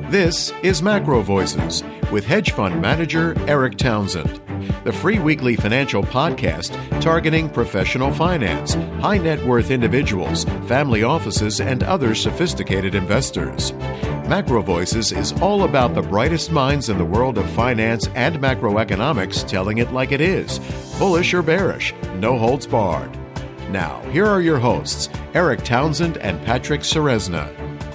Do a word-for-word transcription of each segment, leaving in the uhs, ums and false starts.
This is Macro Voices with hedge fund manager Eric Townsend, the free weekly financial podcast targeting professional finance, high net worth individuals, family offices, and other sophisticated investors. Macro Voices is all about the brightest minds in the world of finance and macroeconomics telling it like it is, bullish or bearish, no holds barred. Now, here are your hosts, Eric Townsend and Patrick Ceresna.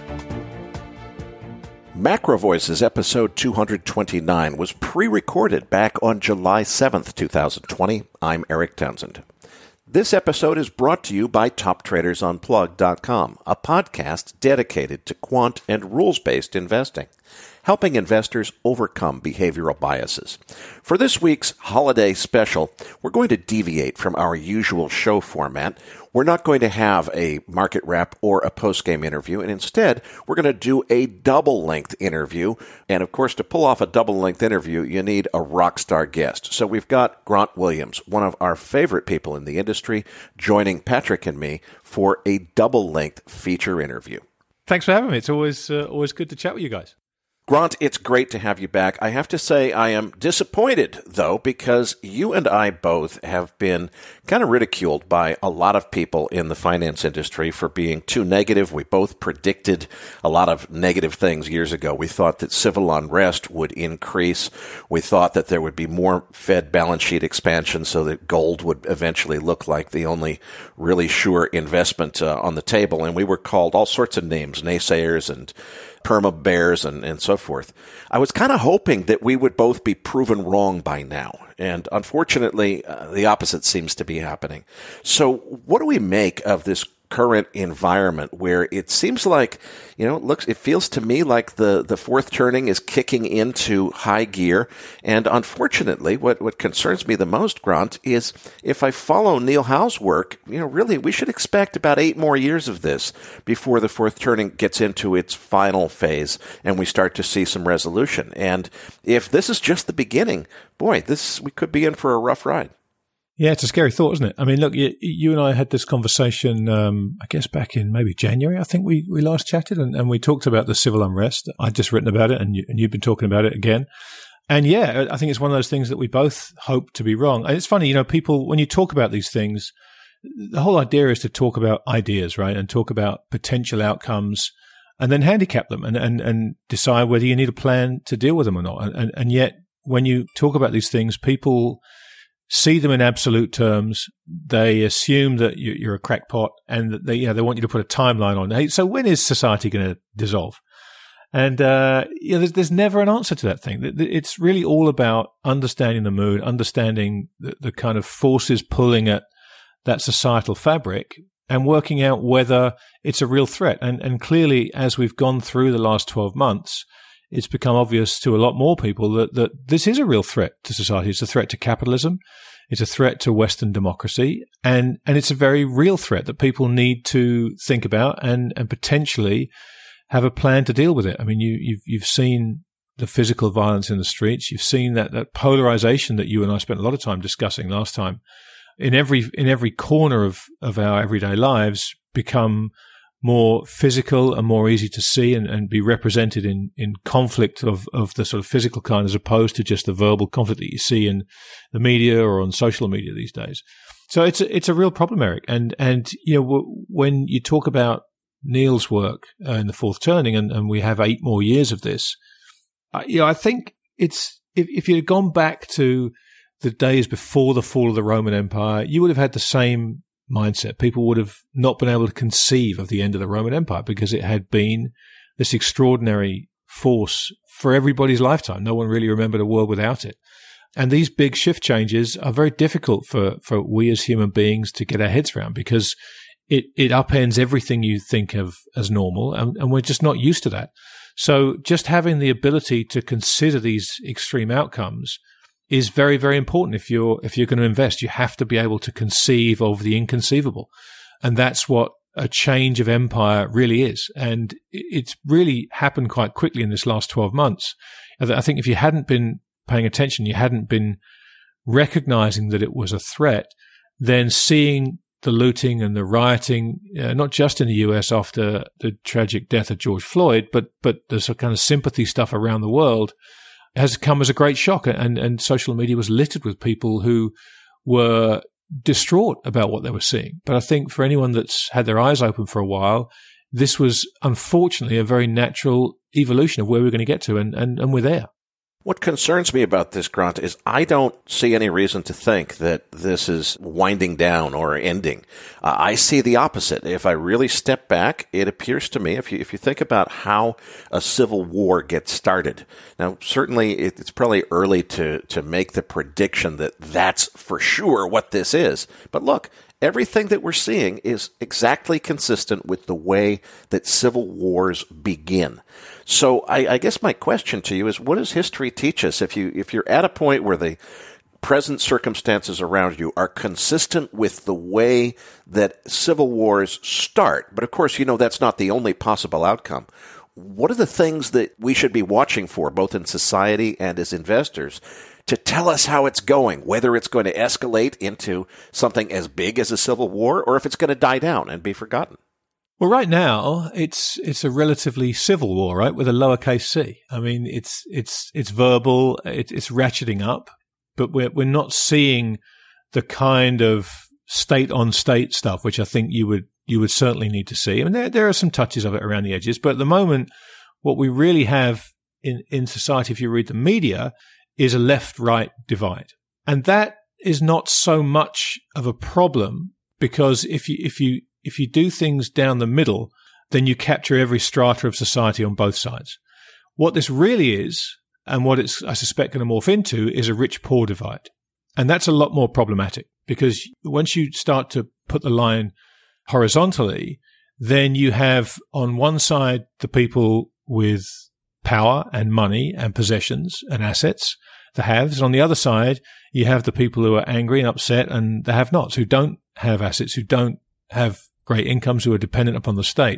Macro Voices episode two twenty-nine was pre-recorded back on July seventh, twenty twenty. I'm Eric Townsend. This episode is brought to you by Top Traders Unplugged dot com, a podcast dedicated to quant and rules-based investing, helping investors overcome behavioral biases. For this week's holiday special, we're going to deviate from our usual show format. We're not going to have a market wrap or a post-game interview, and instead, we're going to do a double-length interview. And of course, to pull off a double-length interview, you need a rock star guest. So we've got Grant Williams, one of our favorite people in the industry, joining Patrick and me for a double-length feature interview. Thanks for having me. It's always uh, always good to chat with you guys. Grant, it's great to have you back. I have to say I am disappointed, though, because you and I both have been kind of ridiculed by a lot of people in the finance industry for being too negative. We both predicted a lot of negative things years ago. We thought that civil unrest would increase. We thought that there would be more Fed balance sheet expansion so that gold would eventually look like the only really sure investment uh, on the table. And we were called all sorts of names, naysayers and perma bears and, and so forth. I was kind of hoping that we would both be proven wrong by now. And unfortunately, uh, the opposite seems to be happening. So what do we make of this current environment where it seems like, you know, it looks, it feels to me like the, the fourth turning is kicking into high gear. And unfortunately, what, what concerns me the most, Grant, is if I follow Neil Howe's work, you know, really, we should expect about eight more years of this before the fourth turning gets into its final phase and we start to see some resolution. And if this is just the beginning, boy, this, we could be in for a rough ride. Yeah, it's a scary thought, isn't it? I mean, look, you, you and I had this conversation, um, I guess back in maybe January, I think we, we last chatted, and, and we talked about the civil unrest. I'd just written about it, and, you, and you've been talking about it again. And yeah, I think it's one of those things that we both hope to be wrong. And it's funny, you know, people, when you talk about these things, the whole idea is to talk about ideas, right? And talk about potential outcomes and then handicap them and, and, and decide whether you need a plan to deal with them or not. And, and, and yet, when you talk about these things, people see them in absolute terms. They assume that you're a crackpot, and that they, you know, they want you to put a timeline on. Hey, so when is society going to dissolve? And uh, you know, there's, there's never an answer to that thing. It's really all about understanding the mood, understanding the, the kind of forces pulling at that societal fabric, and working out whether it's a real threat. And, and clearly, as we've gone through the last twelve months, it's become obvious to a lot more people that, that this is a real threat to society. It's a threat to capitalism. It's a threat to Western democracy. And, and it's a very real threat that people need to think about and, and potentially have a plan to deal with it. I mean, you, you've, you've seen the physical violence in the streets. You've seen that, that polarization that you and I spent a lot of time discussing last time in every, in every corner of, of our everyday lives become more physical and more easy to see and, and be represented in, in conflict of, of the sort of physical kind as opposed to just the verbal conflict that you see in the media or on social media these days. So it's a, it's a real problem, Eric. And, and, you know, w- when you talk about Neil's work uh, in the fourth turning and, and we have eight more years of this, uh, you know, I think it's, if, if you had gone back to the days before the fall of the Roman Empire, you would have had the same mindset. People would have not been able to conceive of the end of the Roman Empire because it had been this extraordinary force for everybody's lifetime. No one really remembered a world without it. And these big shift changes are very difficult for, for we as human beings to get our heads around because it, it upends everything you think of as normal, and, and we're just not used to that. So just having the ability to consider these extreme outcomes is very, very important. If you're, if you're going to invest, you have to be able to conceive of the inconceivable. And that's what a change of empire really is. And it's really happened quite quickly in this last twelve months. I think if you hadn't been paying attention, you hadn't been recognizing that it was a threat, then seeing the looting and the rioting, uh, not just in the U S after the tragic death of George Floyd, but but the sort of kind of sympathy stuff around the world has come as a great shock. And, and social media was littered with people who were distraught about what they were seeing. But I think for anyone that's had their eyes open for a while, this was unfortunately a very natural evolution of where we're going to get to, and, and, and we're there. What concerns me about this, Grant, is I don't see any reason to think that this is winding down or ending. Uh, I see the opposite. If I really step back, it appears to me, if you if you think about how a civil war gets started, now certainly it, it's probably early to, to make the prediction that that's for sure what this is. But look, everything that we're seeing is exactly consistent with the way that civil wars begin. So I, I guess my question to you is, what does history teach us? If you if you're at a point where the present circumstances around you are consistent with the way that civil wars start, but of course, you know, that's not the only possible outcome. What are the things that we should be watching for, both in society and as investors, to tell us how it's going, whether it's going to escalate into something as big as a civil war or if it's going to die down and be forgotten? Well, right now it's it's a relatively civil war, right, with a lowercase c. I mean, it's it's it's verbal, it, it's ratcheting up, but we're we're not seeing the kind of state-on-state stuff which I think you would you would certainly need to see. I mean, there there are some touches of it around the edges, but at the moment, what we really have in in society, if you read the media, is a left-right divide, and that is not so much of a problem because if you if you If you do things down the middle, then you capture every strata of society on both sides. What this really is, and what it's, I suspect, going to morph into, is a rich-poor divide. And that's a lot more problematic because once you start to put the line horizontally, then you have on one side the people with power and money and possessions and assets, the haves. And on the other side, you have the people who are angry and upset and the have-nots who don't have assets, who don't have great incomes, who are dependent upon the state.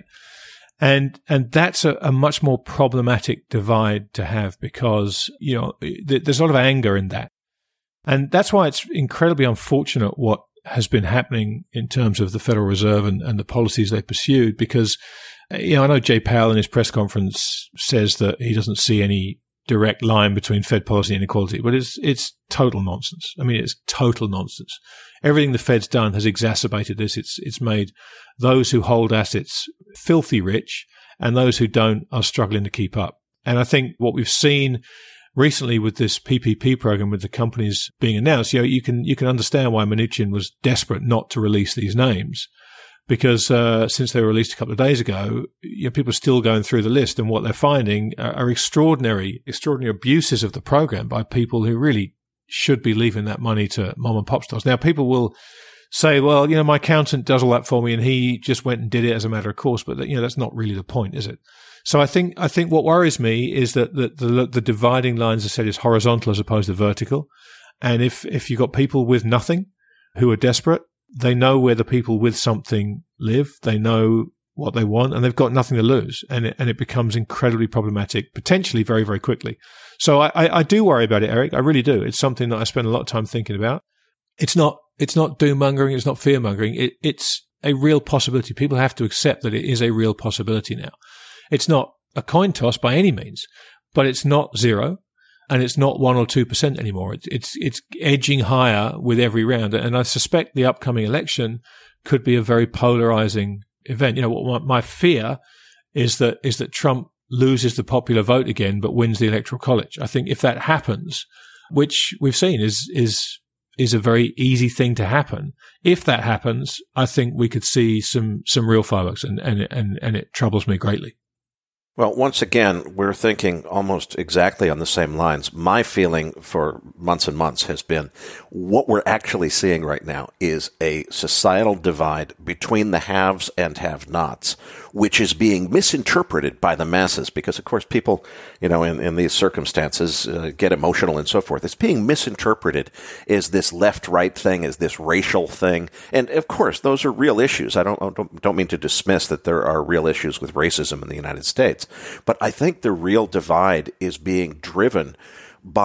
And, and that's a, a much more problematic divide to have because, you know, th- there's a lot of anger in that. And that's why it's incredibly unfortunate what has been happening in terms of the Federal Reserve and, and the policies they pursued because, you know, I know Jay Powell in his press conference says that he doesn't see any direct line between Fed policy and inequality, but it's, it's total nonsense. I mean, it's total nonsense. Everything the Fed's done has exacerbated this. It's, it's made those who hold assets filthy rich and those who don't are struggling to keep up. And I think what we've seen recently with this P P P program with the companies being announced, you know, you can, you can understand why Mnuchin was desperate not to release these names. Because uh, since they were released a couple of days ago, you know, people are still going through the list, and what they're finding are, are extraordinary, extraordinary abuses of the program by people who really should be leaving that money to mom and pop stores. Now, people will say, "Well, you know, my accountant does all that for me, and he just went and did it as a matter of course." But you know, that's not really the point, is it? So I think I think what worries me is that the the, the dividing line, as I said, is horizontal as opposed to vertical. And if if you've got people with nothing who are desperate, they know where the people with something live. They know what they want, and they've got nothing to lose. And it, and it becomes incredibly problematic, potentially very, very quickly. So I, I, I do worry about it, Eric. I really do. It's something that I spend a lot of time thinking about. It's not it's not doom mongering. It's not fear mongering. It, it's a real possibility. People have to accept that it is a real possibility now. It's not a coin toss by any means, but it's not zero. And it's not one or two percent anymore. It's, it's, it's edging higher with every round. And I suspect the upcoming election could be a very polarizing event. You know, what my fear is that, is that Trump loses the popular vote again, but wins the Electoral College. I think if that happens, which we've seen is, is, is a very easy thing to happen. If that happens, I think we could see some, some real fireworks, and, and, and, and it troubles me greatly. Well, once again, we're thinking almost exactly on the same lines. My feeling for months and months has been what we're actually seeing right now is a societal divide between the haves and have-nots, which is being misinterpreted by the masses because, of course, people, you know, in, in these circumstances uh, get emotional and so forth. It's being misinterpreted as this left-right thing, as this racial thing. And, of course, those are real issues. I don't, don't, don't mean to dismiss that there are real issues with racism in the United States. But I think the real divide is being driven by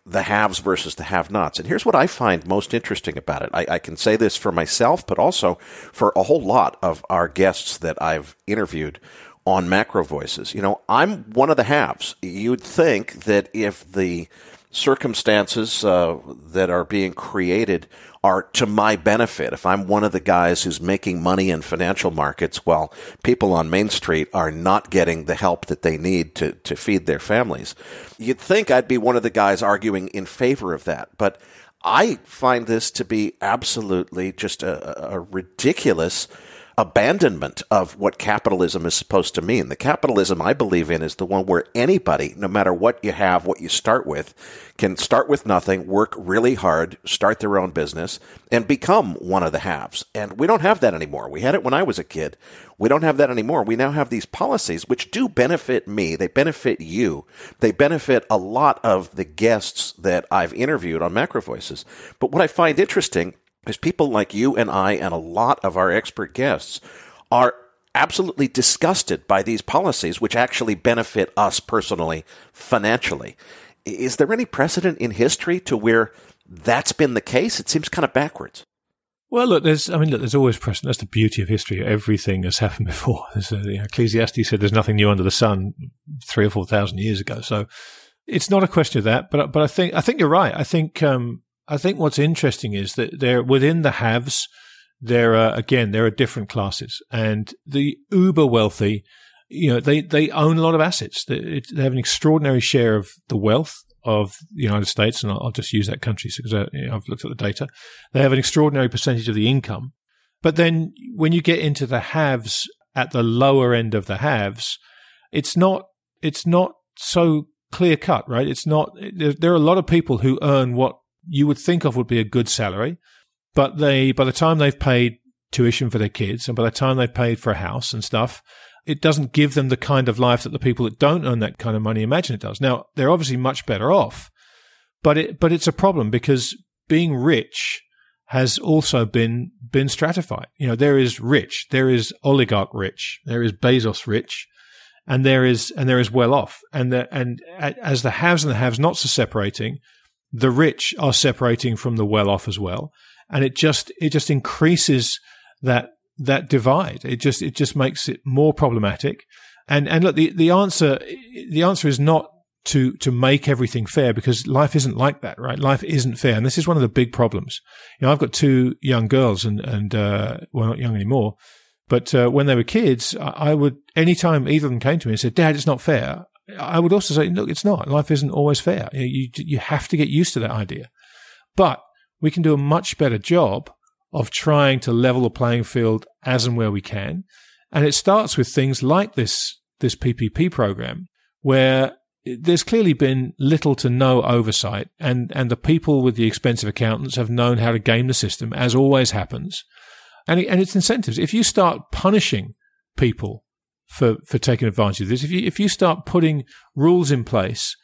the haves versus the have-nots. And here's what I find most interesting about it. I, I can say this for myself, but also for a whole lot of our guests that I've interviewed on Macro Voices. You know, I'm one of the haves. You'd think that if the circumstances uh, that are being created are to my benefit, if I'm one of the guys who's making money in financial markets while people on Main Street are not getting the help that they need to, to feed their families, you'd think I'd be one of the guys arguing in favor of that. But I find this to be absolutely just a, a ridiculous abandonment of what capitalism is supposed to mean. The capitalism I believe in is the one where anybody, no matter what you have, what you start with, can start with nothing, work really hard, start their own business, and become one of the haves. And we don't have that anymore. We had it when I was a kid. We don't have that anymore. We now have these policies which do benefit me. They benefit you. They benefit a lot of the guests that I've interviewed on Macro Voices. But what I find interesting is people like you and I and a lot of our expert guests are absolutely disgusted by these policies, which actually benefit us personally, financially. Is there any precedent in history to where that's been the case? It seems kind of backwards. Well, look, there's, I mean, look, there's always precedent. That's the beauty of history. Everything has happened before. There's a, you know, Ecclesiastes said there's nothing new under the sun three or four thousand years ago. So it's not a question of that. But but I think I think you're right. I think um, I think what's interesting is that there within the haves, there are again there are different classes, and the uber wealthy, you know, they they own a lot of assets. They, they have an extraordinary share of the wealth of the United States, and I'll, I'll just use that country because I, you know, I've looked at the data. They have an extraordinary percentage of the income. But then when you get into the haves at the lower end of the haves, it's not it's not so clear cut, right? It's not. There, there are a lot of people who earn what you would think of would be a good salary, but they by the time they've paid tuition for their kids and by the time they've paid for a house and stuff, it doesn't give them the kind of life that the people that don't earn that kind of money imagine it does. Now, they're obviously much better off, but it but it's a problem because being rich has also been been stratified. You know, there is rich, there is oligarch rich, there is Bezos rich, and there is and there is well off. And the, and as the haves and the have-nots are separating, the rich are separating from the well off as well, and it just it just increases that. that divide. It just it just makes it more problematic. And and look, the, the answer the answer is not to to make everything fair, because life isn't like that, right? Life isn't fair, and this is one of the big problems. You know, I've got two young girls, and and uh, well, not young anymore, but uh, when they were kids, I, I would anytime either of them came to me and said, "Dad, it's not fair," I would also say, "Look, it's not. Life isn't always fair. You you, you have to get used to that idea." But we can do a much better job of trying to level the playing field as and where we can. And it starts with things like this this P P P program, where there's clearly been little to no oversight, and, and the people with the expensive accountants have known how to game the system, as always happens. And, it, and it's incentives. If you start punishing people for, for taking advantage of this, if you if you start putting rules in place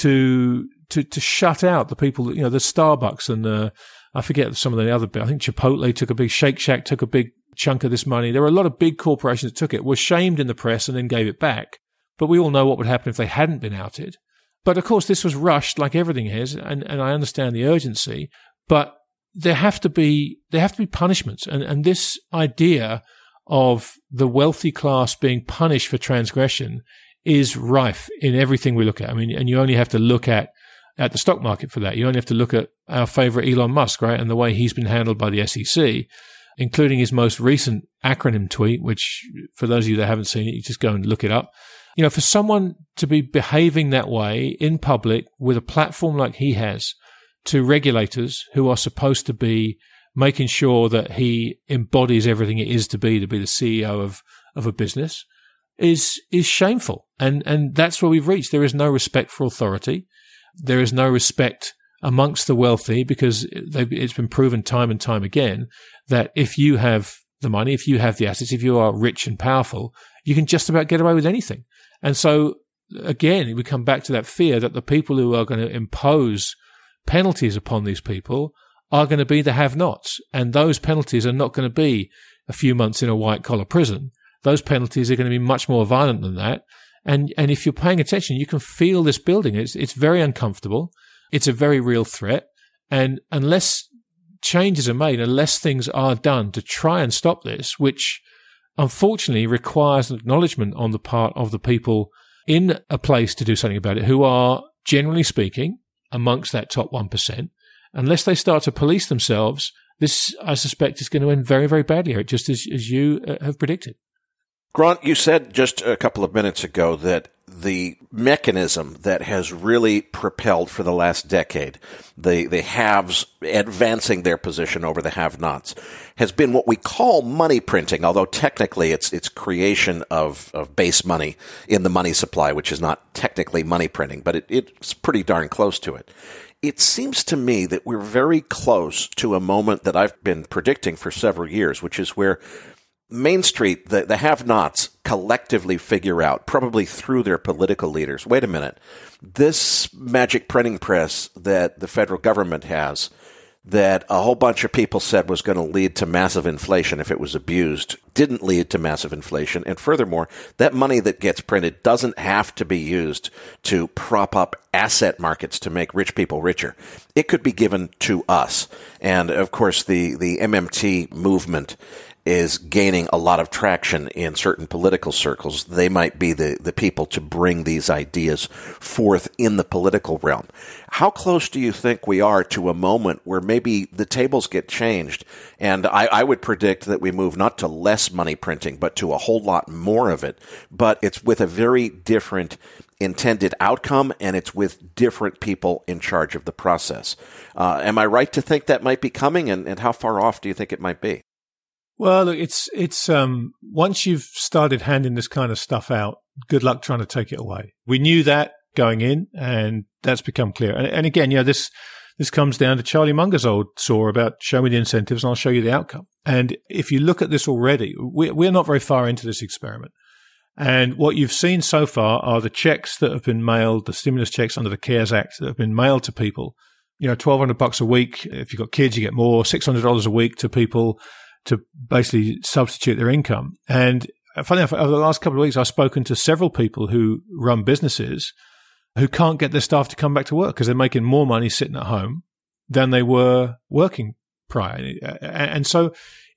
to to to shut out the people, you know, the Starbucks and the I forget some of the other bit. I think Chipotle took a big, Shake Shack took a big chunk of this money. There were a lot of big corporations that took it, were shamed in the press and then gave it back. But we all know what would happen if they hadn't been outed. But of course, this was rushed like everything is, and, and I understand the urgency. But there have to be there have to be punishments, and and this idea of the wealthy class being punished for transgression is rife in everything we look at. I mean, and you only have to look at. at the stock market for that. You only have to look at our favorite Elon Musk, right, and the way he's been handled by the S E C, including his most recent acronym tweet, which for those of you that haven't seen it, you just go and look it up. You know, for someone to be behaving that way in public with a platform like he has to regulators who are supposed to be making sure that he embodies everything it is to be, to be the C E O of, of a business, is is shameful. And and that's where we've reached. There is no respect for authority. There is no respect amongst the wealthy, because it's been proven time and time again that if you have the money, if you have the assets, if you are rich and powerful, you can just about get away with anything. And so, again, we come back to that fear that the people who are going to impose penalties upon these people are going to be the have-nots. And those penalties are not going to be a few months in a white-collar prison. Those penalties are going to be much more violent than that. And and if you're paying attention, you can feel this building. It's it's very uncomfortable. It's a very real threat. And unless changes are made, unless things are done to try and stop this, which unfortunately requires an acknowledgement on the part of the people in a place to do something about it, who are, generally speaking, amongst that top one percent, unless they start to police themselves, this, I suspect, is going to end very, very badly, Eric, just as, as you uh, have predicted. Grant, you said just a couple of minutes ago that the mechanism that has really propelled for the last decade, the, the haves advancing their position over the have-nots, has been what we call money printing, although technically it's it's creation of, of base money in the money supply, which is not technically money printing, but it, it's pretty darn close to it. It seems to me that we're very close to a moment that I've been predicting for several years, which is where Main Street, the, the have-nots, collectively figure out, probably through their political leaders, wait a minute, this magic printing press that the federal government has, that a whole bunch of people said was going to lead to massive inflation if it was abused, didn't lead to massive inflation. And furthermore, that money that gets printed doesn't have to be used to prop up asset markets to make rich people richer. It could be given to us. And of course, the, the M M T movement is gaining a lot of traction in certain political circles. They might be the, the people to bring these ideas forth in the political realm. How close do you think we are to a moment where maybe the tables get changed? And I, I would predict that we move not to less money printing, but to a whole lot more of it. But it's with a very different intended outcome, and it's with different people in charge of the process. Uh, am I right to think that might be coming? And, and how far off do you think it might be? Well, look, it's it's um, once you've started handing this kind of stuff out, good luck trying to take it away. We knew that going in, and that's become clear. And, and again, you know, this this comes down to Charlie Munger's old saw about show me the incentives and I'll show you the outcome. And if you look at this already, we, we're not very far into this experiment. And what you've seen so far are the checks that have been mailed, the stimulus checks under the CARES Act that have been mailed to people. You know, twelve hundred bucks a week. If you've got kids, you get more. six hundred dollars a week to people to basically substitute their income. And funny enough, over the last couple of weeks, I've spoken to several people who run businesses who can't get their staff to come back to work because they're making more money sitting at home than they were working prior. And so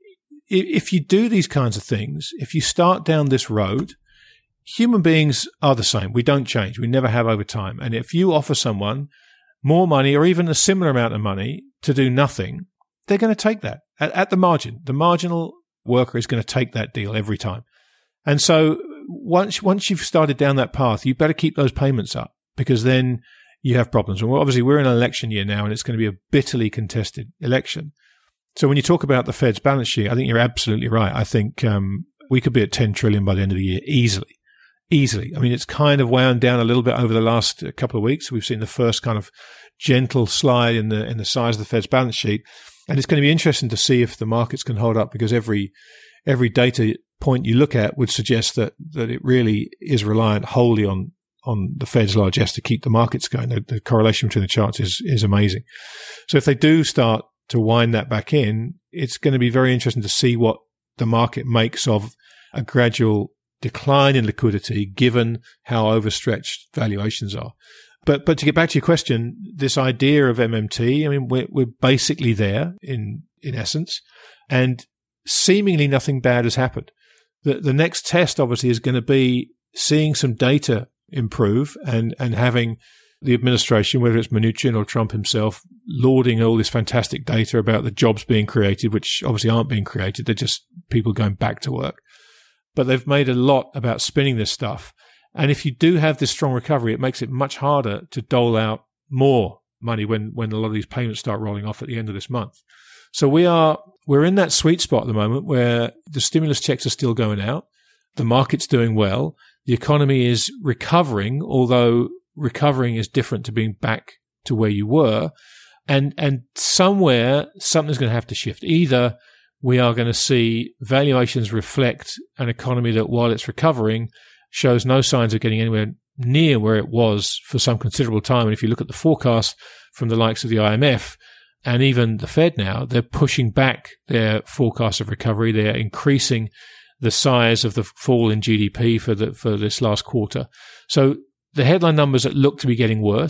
if you do these kinds of things, if you start down this road, human beings are the same. We don't change. We never have over time. And if you offer someone more money or even a similar amount of money to do nothing, they're going to take that at, at the margin. The marginal worker is going to take that deal every time. And so once once you've started down that path, you better keep those payments up because then you have problems. And we're, obviously, we're in an election year now, and it's going to be a bitterly contested election. So when you talk about the Fed's balance sheet, I think you're absolutely right. I think um, we could be at ten trillion dollars by the end of the year easily. Easily. I mean, it's kind of wound down a little bit over the last couple of weeks. We've seen the first kind of gentle slide in the in the size of the Fed's balance sheet. And it's going to be interesting to see if the markets can hold up because every every data point you look at would suggest that that it really is reliant wholly on on the Fed's largesse to keep the markets going. The, the correlation between the charts is is amazing. So if they do start to wind that back in, it's going to be very interesting to see what the market makes of a gradual decline in liquidity given how overstretched valuations are. But but to get back to your question, this idea of M M T, I mean, we're, we're basically there in in essence, and seemingly nothing bad has happened. The the next test, obviously, is going to be seeing some data improve and, and having the administration, whether it's Mnuchin or Trump himself, lauding all this fantastic data about the jobs being created, which obviously aren't being created. They're just people going back to work. But they've made a lot about spinning this stuff. And if you do have this strong recovery, it makes it much harder to dole out more money when, when a lot of these payments start rolling off at the end of this month. So we are, we're in that sweet spot at the moment where the stimulus checks are still going out. The market's doing well. The economy is recovering, although recovering is different to being back to where you were. And, and somewhere something's going to have to shift. Either we are going to see valuations reflect an economy that while it's recovering shows no signs of getting anywhere near where it was for some considerable time. And if you look at the forecast from the likes of the I M F and even the Fed now, they're pushing back their forecast of recovery. They're increasing the size of the fall in G D P for the for this last quarter. So the headline numbers that look to be getting worse,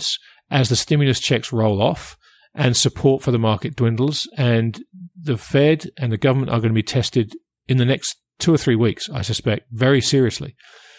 as the stimulus checks roll off and support for the market dwindles, and the Fed and the government are going to be tested in the next two or three weeks, I suspect, very seriously.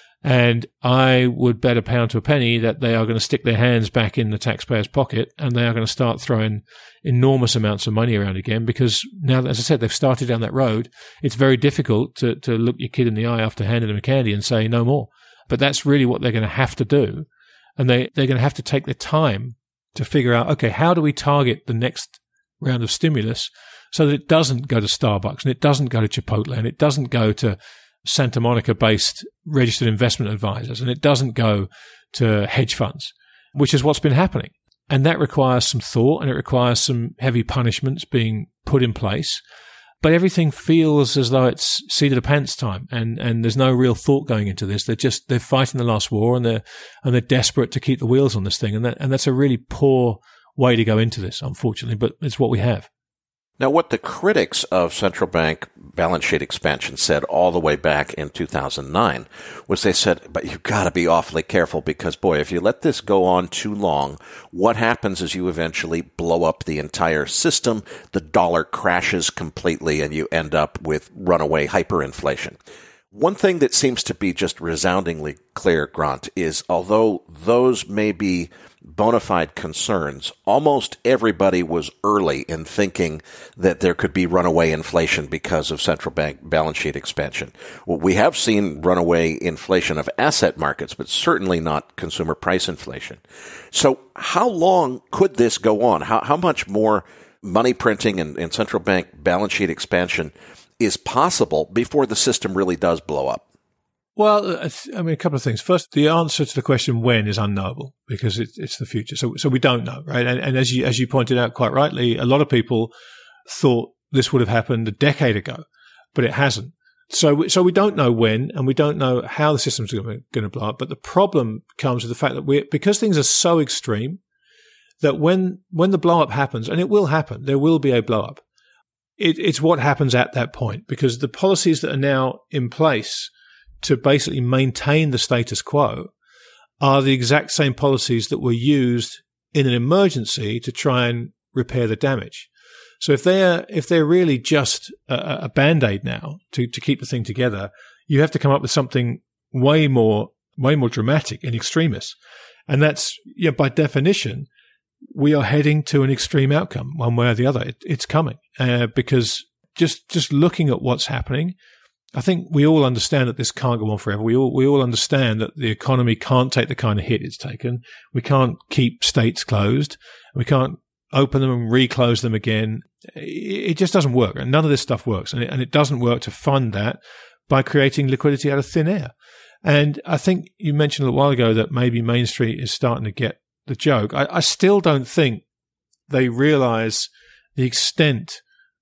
And I would bet a pound to a penny that they are going to stick their hands back in the taxpayer's pocket and they are going to start throwing enormous amounts of money around again, because now, as I said, they've started down that road. It's very difficult to, to look your kid in the eye after handing them a candy and say no more. But that's really what they're going to have to do. And they, they're going to have to take their time to figure out, okay, how do we target the next round of stimulus so that it doesn't go to Starbucks and it doesn't go to Chipotle and it doesn't go to Santa Monica-based registered investment advisors and it doesn't go to hedge funds, which is what's been happening. And that requires some thought and it requires some heavy punishments being put in place. But everything feels as though it's seat of the pants time, and, and there's no real thought going into this. They're just they're fighting the last war, and they're and they're desperate to keep the wheels on this thing, and that and that's a really poor way to go into this, unfortunately. But it's what we have. Now, what the critics of central bank balance sheet expansion said all the way back in two thousand nine was they said, but you've got to be awfully careful because, boy, if you let this go on too long, what happens is you eventually blow up the entire system, the dollar crashes completely, and you end up with runaway hyperinflation. One thing that seems to be just resoundingly clear, Grant, is although those may be bona fide concerns, almost everybody was early in thinking that there could be runaway inflation because of central bank balance sheet expansion. Well, we have seen runaway inflation of asset markets, but certainly not consumer price inflation. So how long could this go on? How, how much more money printing and, and central bank balance sheet expansion is possible before the system really does blow up? Well, I mean, a couple of things. First, the answer to the question when is unknowable because it's, it's the future. So, so we don't know, right? And, and as you, as you pointed out quite rightly, a lot of people thought this would have happened a decade ago, but it hasn't. So, so we don't know when, and we don't know how the system's going to blow up. But the problem comes with the fact that we, because things are so extreme, that when, when the blow up happens, and it will happen, there will be a blow up. It, it's what happens at that point, because the policies that are now in place to basically maintain the status quo are the exact same policies that were used in an emergency to try and repair the damage. So if they're if they're really just a, a band-aid now to, to keep the thing together, you have to come up with something way more way more dramatic in extremis. And that's, yeah, by definition, we are heading to an extreme outcome, one way or the other. It, it's coming uh, because just just looking at what's happening, I think we all understand that this can't go on forever. We all we all understand that the economy can't take the kind of hit it's taken. We can't keep states closed. We can't open them and reclose them again. It just doesn't work. And none of this stuff works. And it, and it doesn't work to fund that by creating liquidity out of thin air. And I think you mentioned a little while ago that maybe Main Street is starting to get the joke. I, I still don't think they realize the extent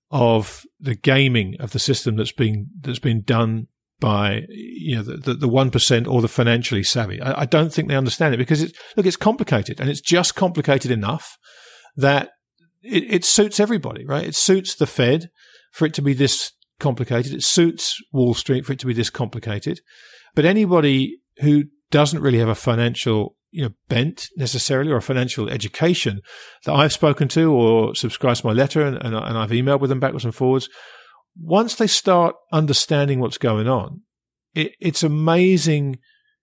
of the gaming of the system that's been that's been done by, you know, the the one percent or the financially savvy. I, I don't think they understand it because it's look, it's complicated, and it's just complicated enough that it, it suits everybody, right? It suits the Fed for it to be this complicated. It suits Wall Street for it to be this complicated. But anybody who doesn't really have a financial, you know, bent necessarily, or a financial education that I've spoken to or subscribed to my letter and, and, and I've emailed with them backwards and forwards, once they start understanding what's going on, it, it's amazing,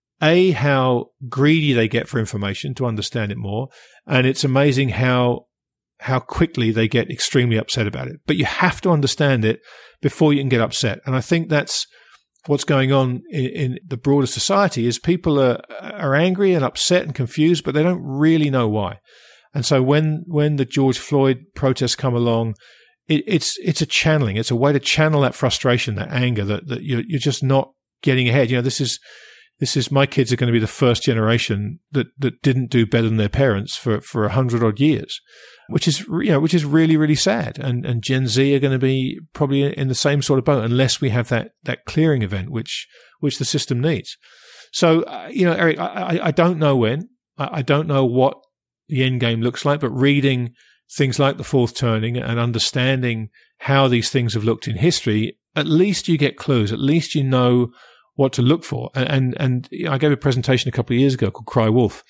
A, how greedy they get for information to understand it more, and it's amazing how how quickly they get extremely upset about it. But you have to understand it before you can get upset. And I think that's what's going on in, in the broader society is people are, are angry and upset and confused, but they don't really know why. And so when, when the George Floyd protests come along, it, it's, it's a channeling. It's a way to channel that frustration, that anger, that, that you're, you're just not getting ahead. You know, this is, this is, my kids are going to be the first generation that, that didn't do better than their parents for, for a hundred odd years, which is, you know, which is really, really sad. And, and Gen Z are going to be probably in the same sort of boat unless we have that, that clearing event, which, which the system needs. So, uh, you know, Eric, I, I don't know when, I, I don't know what the end game looks like, but reading things like The Fourth Turning and understanding how these things have looked in history, at least you get clues, at least you know what to look for. And, and, and I gave a presentation a couple of years ago called Cry Wolf.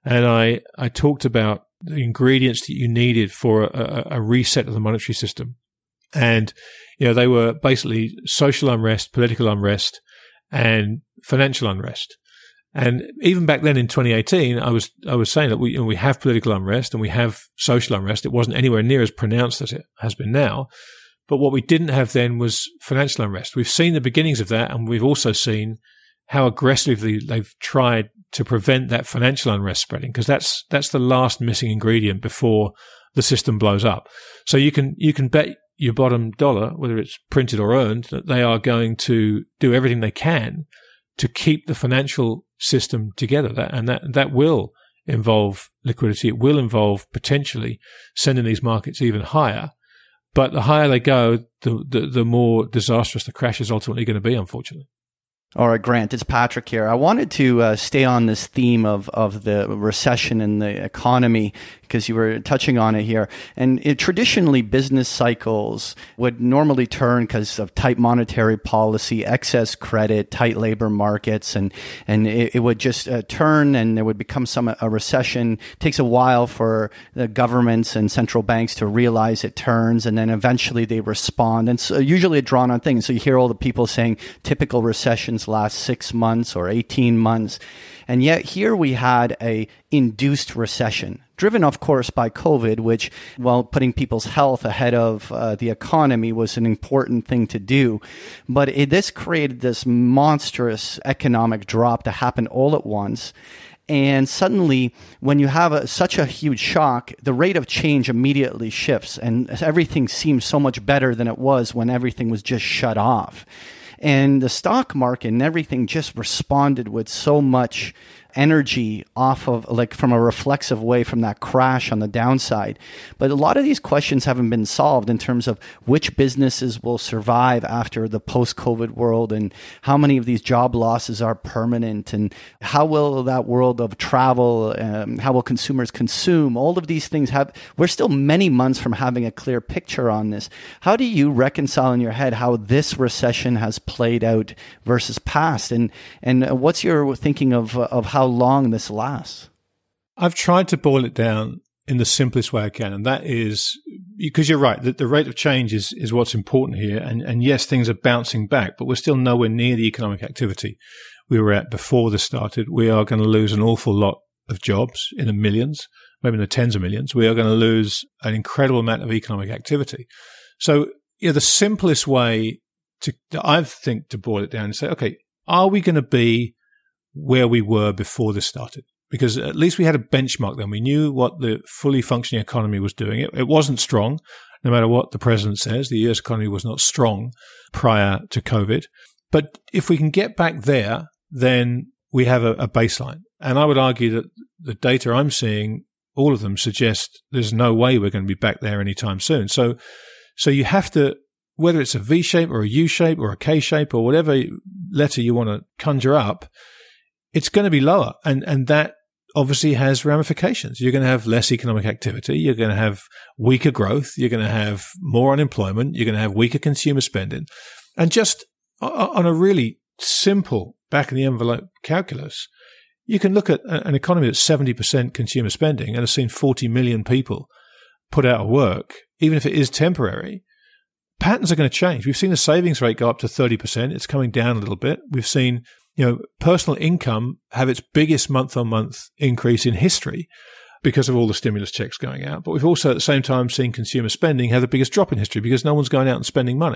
And I, I talked about the ingredients that you needed for a, a reset of the monetary system. And, you know, they were basically social unrest, political unrest, and financial unrest. And even back then in twenty eighteen, I was I was saying that we you know, we have political unrest and we have social unrest. It wasn't anywhere near as pronounced as it has been now. But what we didn't have then was financial unrest. We've seen the beginnings of that, and we've also seen how aggressively they've tried to prevent that financial unrest spreading, because that's that's the last missing ingredient before the system blows up. So you can you can bet your bottom dollar, whether it's printed or earned, that they are going to do everything they can to keep the financial system together. That and that that will involve liquidity. It will involve potentially sending these markets even higher. But the higher they go, the the, the more disastrous the crash is ultimately going to be, unfortunately. All right, Grant, it's Patrick here. I wanted to uh, stay on this theme of, of the recession and the economy, because you were touching on it here. And it, traditionally, business cycles would normally turn because of tight monetary policy, excess credit, tight labor markets, and and it, it would just uh, turn, and there would become some a recession. It takes a while for the governments and central banks to realize it turns, and then eventually they respond. And so usually a drawn-on thing. So you hear all the people saying typical recessions last six months or eighteen months. And yet here we had a induced recession, driven, of course, by COVID, which, while putting people's health ahead of uh, the economy was an important thing to do. But it, this created this monstrous economic drop that happened all at once. And suddenly, when you have a, such a huge shock, the rate of change immediately shifts, and everything seems so much better than it was when everything was just shut off. And the stock market and everything just responded with so much energy off of, like, from a reflexive way from that crash on the downside. But a lot of these questions haven't been solved in terms of which businesses will survive after the post-COVID world, and how many of these job losses are permanent, and how will that world of travel, um, how will consumers consume? All of these things have, we're still many months from having a clear picture on this. How do you reconcile in your head how this recession has played out versus past? And, and what's your thinking of, of how How long this lasts? I've tried to boil it down in the simplest way I can, and that is because you're right, that the rate of change is, is what's important here. And, and yes, things are bouncing back, but we're still nowhere near the economic activity we were at before this started. We are going to lose an awful lot of jobs, in the millions, maybe in the tens of millions. We are going to lose an incredible amount of economic activity. So, you know, the simplest way to, I think, to boil it down and say, okay, are we going to be where we were before this started? Because at least we had a benchmark then. We knew what the fully functioning economy was doing. It, it wasn't strong, no matter what the president says. The U S economy was not strong prior to COVID. But if we can get back there, then we have a, a baseline. And I would argue that the data I'm seeing, all of them suggest there's no way we're going to be back there anytime soon. So, so you have to, whether it's a V shape or a U shape or a K shape or whatever letter you want to conjure up, it's going to be lower. And, and that obviously has ramifications. You're going to have less economic activity. You're going to have weaker growth. You're going to have more unemployment. You're going to have weaker consumer spending. And just on a really simple back of the envelope calculus, you can look at an economy that's seventy percent consumer spending and has seen forty million people put out of work, even if it is temporary. Patterns are going to change. We've seen the savings rate go up to thirty percent. It's coming down a little bit. We've seen, you know, personal income have its biggest month-on-month increase in history because of all the stimulus checks going out. But we've also at the same time seen consumer spending have the biggest drop in history because no one's going out and spending money.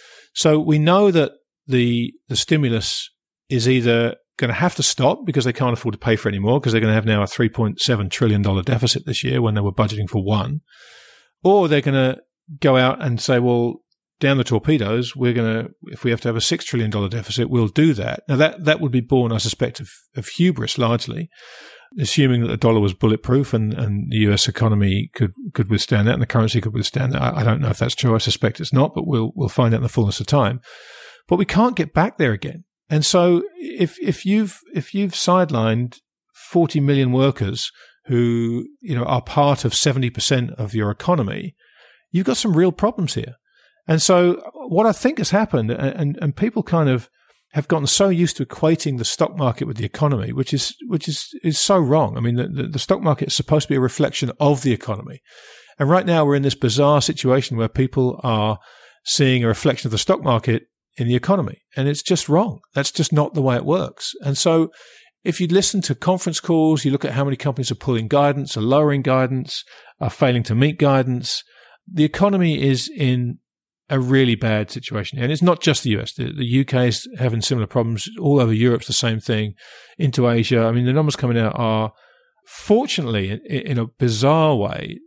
So we know that the the stimulus is either going to have to stop because they can't afford to pay for it anymore, because they're going to have now a three point seven trillion dollars deficit this year when they were budgeting for one, or they're going to go out and say, well, down the torpedoes, we're going to, if we have to have a six trillion dollars deficit, we'll do that. Now, that, that would be born, I suspect, of, of hubris largely, assuming that the dollar was bulletproof and, and the U S economy could, could withstand that and the currency could withstand that. I, I don't know if that's true. I suspect it's not, but we'll, we'll find out in the fullness of time. But we can't get back there again. And so if, if you've, if you've sidelined forty million workers who, you know, are part of seventy percent of your economy, you've got some real problems here. And so what I think has happened, and, and people kind of have gotten so used to equating the stock market with the economy, which is which is, is so wrong. I mean, the, the, the stock market is supposed to be a reflection of the economy. And right now we're in this bizarre situation where people are seeing a reflection of the stock market in the economy. And it's just wrong. That's just not the way it works. And so if you listen to conference calls, you look at how many companies are pulling guidance, are lowering guidance, are failing to meet guidance, the economy is in a really bad situation. And it's not just the U S. The, the U K is having similar problems. All over Europe's the same thing. Into Asia. I mean, the numbers coming out are, fortunately, in, in a bizarre way,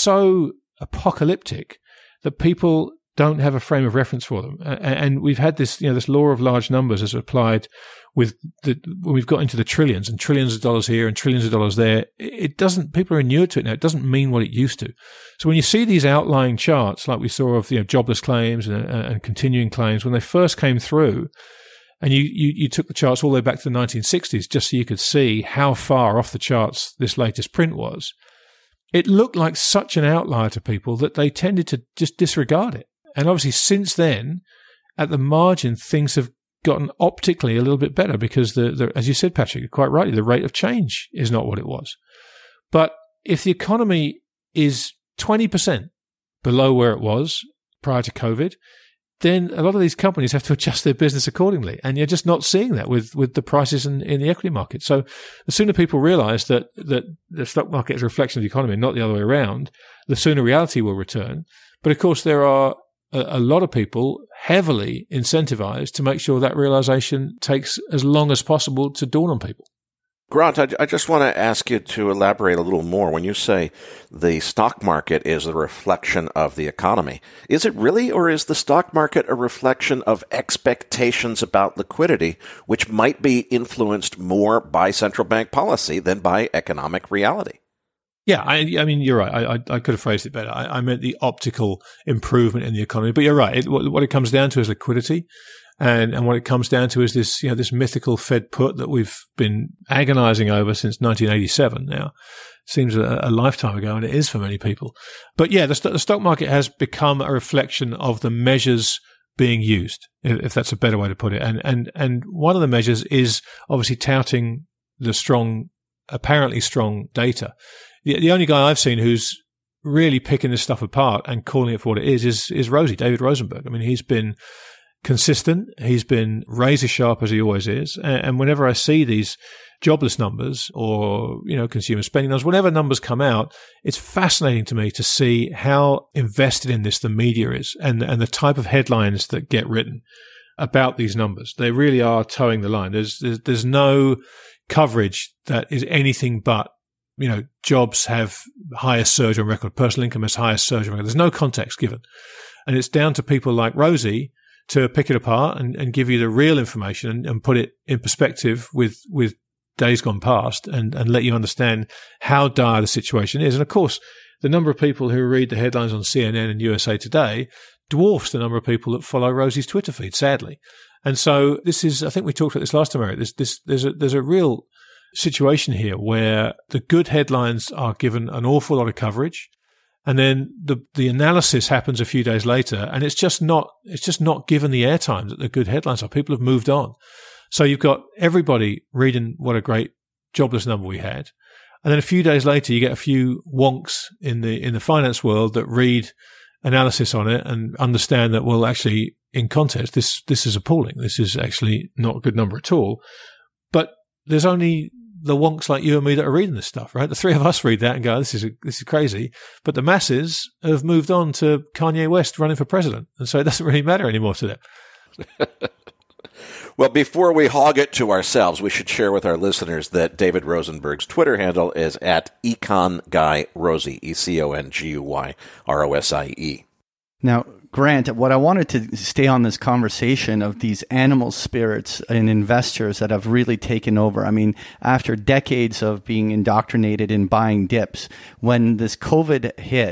so apocalyptic that people don't have a frame of reference for them. And we've had this, you know, this law of large numbers as applied with the, when we've got into the trillions and trillions of dollars here and trillions of dollars there. It doesn't, people are inured to it now. It doesn't mean what it used to. So when you see these outlying charts, like we saw of, you know, jobless claims and, and continuing claims, when they first came through, and you, you, you took the charts all the way back to the nineteen sixties just so you could see how far off the charts this latest print was, it looked like such an outlier to people that they tended to just disregard it. And obviously since then, at the margin, things have gotten optically a little bit better because, the, the as you said, Patrick, quite rightly, the rate of change is not what it was. But if the economy is twenty percent below where it was prior to COVID, then a lot of these companies have to adjust their business accordingly. And you're just not seeing that with, with the prices in, in the equity market. So the sooner people realize that, that the stock market is a reflection of the economy, not the other way around, the sooner reality will return. But of course, there are a, a lot of people heavily incentivized to make sure that realization takes as long as possible to dawn on people. Grant, I, I just want to ask you to elaborate a little more. When you say the stock market is a reflection of the economy, is it really, or is the stock market a reflection of expectations about liquidity, which might be influenced more by central bank policy than by economic reality? Yeah, I, I mean, you're right. I, I, I could have phrased it better. I, I meant the optical improvement in the economy, but you're right. It, what, what it comes down to is liquidity. And, and what it comes down to is this, you know, this mythical Fed put that we've been agonizing over since nineteen eighty-seven now. Seems a, a lifetime ago, and it is for many people. But yeah, the, st- the stock market has become a reflection of the measures being used, if, if that's a better way to put it. And, and, and one of the measures is obviously touting the strong, apparently strong data. The, the only guy I've seen who's really picking this stuff apart and calling it for what it is, is, is Rosie, David Rosenberg. I mean, he's been consistent. He's been razor sharp, as he always is. And whenever I see these jobless numbers or, you know, consumer spending numbers, whenever numbers come out, it's fascinating to me to see how invested in this the media is and, and the type of headlines that get written about these numbers. They really are towing the line. There's, there's, there's no coverage that is anything but, you know, jobs have highest surge on record, personal income has highest surge on record. There's no context given. And it's down to people like Rosie to pick it apart and, and give you the real information and, and put it in perspective with, with days gone past and, and let you understand how dire the situation is. And of course, the number of people who read the headlines on C N N and U S A Today dwarfs the number of people that follow Rosie's Twitter feed, sadly. And so this is, I think we talked about this last time, Eric, this, this, there's a, there's a real situation here where the good headlines are given an awful lot of coverage. And then the the analysis happens a few days later, and it's just not it's just not given the airtime that the good headlines are. People have moved on, so you've got everybody reading what a great jobless number we had, and then a few days later you get a few wonks in the in the finance world that read analysis on it and understand that, well, actually in context this this is appalling. This is actually not a good number at all. But there's only the wonks like you and me that are reading this stuff, right? The three of us read that and go, this is, this is crazy. But the masses have moved on to Kanye West running for president. And so it doesn't really matter anymore to them. Well, before we hog it to ourselves, we should share with our listeners that David Rosenberg's Twitter handle is at EconGuyRosie, E C O N G U Y R O S I E. Now, Grant, what I wanted to stay on this conversation of these animal spirits and investors that have really taken over. I mean, after decades of being indoctrinated in buying dips, when this COVID hit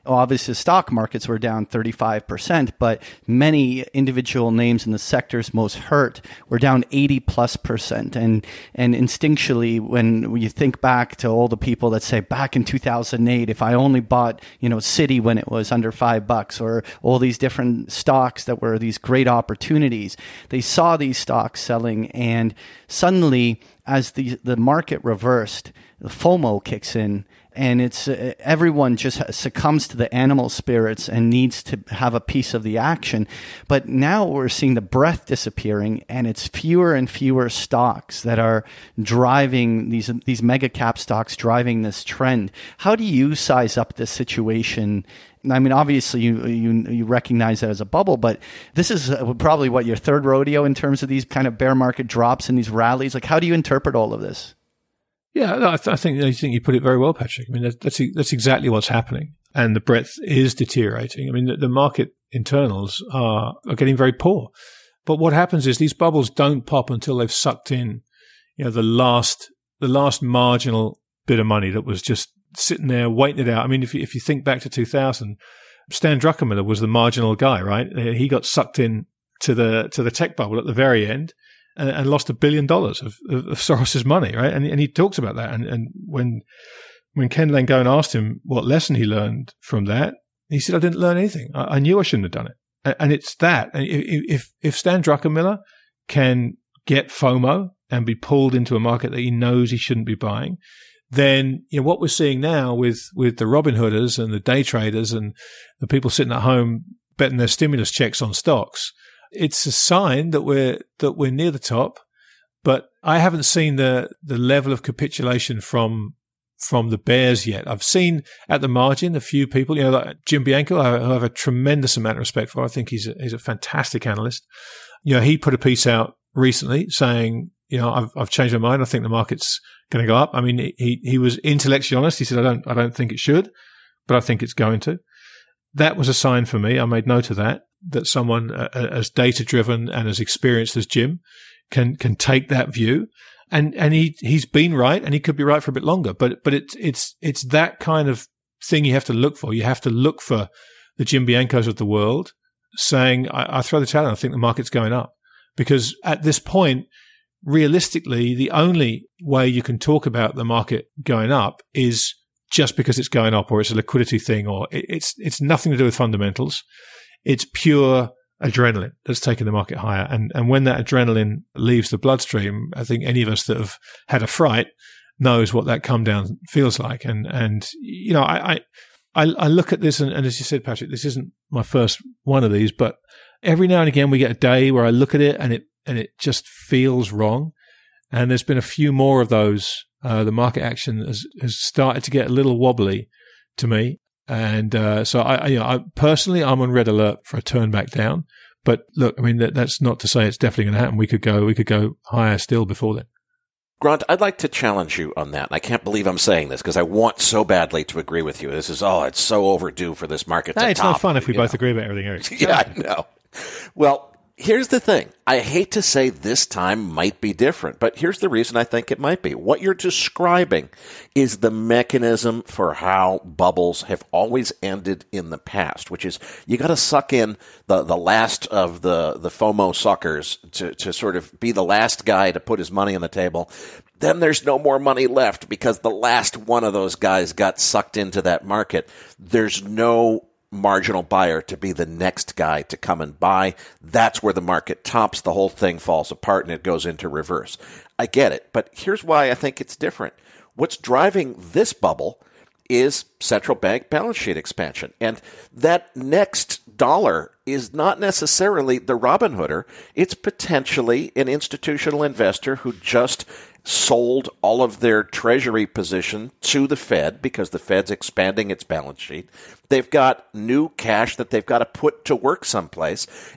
Obviously, stock markets were down thirty-five percent, but many individual names in the sectors most hurt were down eighty plus percent. And and instinctually, when you think back to all the people that say back in two thousand eight, if I only bought, you know, Citi when it was under five bucks, or all these different stocks that were these great opportunities, they saw these stocks selling, and suddenly, as the the market reversed, the FOMO kicks in. And it's uh, everyone just succumbs to the animal spirits and needs to have a piece of the action. But now we're seeing the breadth disappearing, and it's fewer and fewer stocks that are driving these these mega cap stocks driving this trend. How do you size up this situation? I mean, obviously you you you recognize that as a bubble, but this is probably what, your third rodeo in terms of these kind of bear market drops and these rallies. Like, how do you interpret all of this? Yeah, I, th- I think I think you put it very well, Patrick. I mean, that's, that's that's exactly what's happening, and the breadth is deteriorating. I mean, the, the market internals are are getting very poor. But what happens is these bubbles don't pop until they've sucked in, you know, the last the last marginal bit of money that was just sitting there waiting it out. I mean, if you, if you think back to two thousand, Stan Druckenmiller was the marginal guy, right? He got sucked in to the to the tech bubble at the very end. And, and lost a billion dollars of, of, of Soros's money, right? And, and he talks about that. And, and when when Ken Langone asked him what lesson he learned from that, he said, "I didn't learn anything. I, I knew I shouldn't have done it." And, and it's that. And if if Stan Druckenmiller can get FOMO and be pulled into a market that he knows he shouldn't be buying, then, you know, what we're seeing now with with the Robin Hooders and the day traders and the people sitting at home betting their stimulus checks on stocks, it's a sign that we're that we're near the top, but I haven't seen the the level of capitulation from from the bears yet. I've seen at the margin a few people, you know, like Jim Bianco, I, I have a tremendous amount of respect for. I think he's a, he's a fantastic analyst. You know, he put a piece out recently saying, you know, I've I've changed my mind. I think the market's going to go up. I mean, he he was intellectually honest. He said, I don't I don't think it should, but I think it's going to. That was a sign for me. I made note of that. That someone uh, as data-driven and as experienced as Jim can can take that view, and and he he's been right, and he could be right for a bit longer. But but it's it's it's that kind of thing you have to look for. You have to look for the Jim Biancos of the world saying, I, I throw the challenge. I think the market's going up, because at this point, realistically, the only way you can talk about the market going up is just because it's going up, or it's a liquidity thing, or it, it's it's nothing to do with fundamentals. It's pure adrenaline that's taking the market higher. And and when that adrenaline leaves the bloodstream, I think any of us that have had a fright knows what that come down feels like. And, and you know, I, I, I look at this, and, and as you said, Patrick, this isn't my first one of these, but every now and again we get a day where I look at it and it, and it just feels wrong. And there's been a few more of those. Uh, the market action has, has started to get a little wobbly to me. And uh, so, I, you know, I personally, I'm on red alert for a turn back down. But look, I mean, that, that's not to say it's definitely going to happen. We could go, we could go higher still before then. Grant, I'd like to challenge you on that. And I can't believe I'm saying this because I want so badly to agree with you. This is, oh, it's so overdue for this market to no, it's top. not fun if we both know. agree about everything, Eric. Yeah, I know. Well, here's the thing. I hate to say this time might be different, but here's the reason I think it might be. What you're describing is the mechanism for how bubbles have always ended in the past, which is you got to suck in the, the last of the, the FOMO suckers to, to sort of be the last guy to put his money on the table. Then there's no more money left because the last one of those guys got sucked into that market. There's no marginal buyer to be the next guy to come and buy. That's where the market tops. The whole thing falls apart and it goes into reverse. I get it, but here's why I think it's different. What's driving this bubble is central bank balance sheet expansion. And that next dollar is not necessarily the Robin Hooder. It's potentially an institutional investor who just sold all of their treasury position to the Fed because the Fed's expanding its balance sheet. They've got new cash that they've got to put to work someplace. And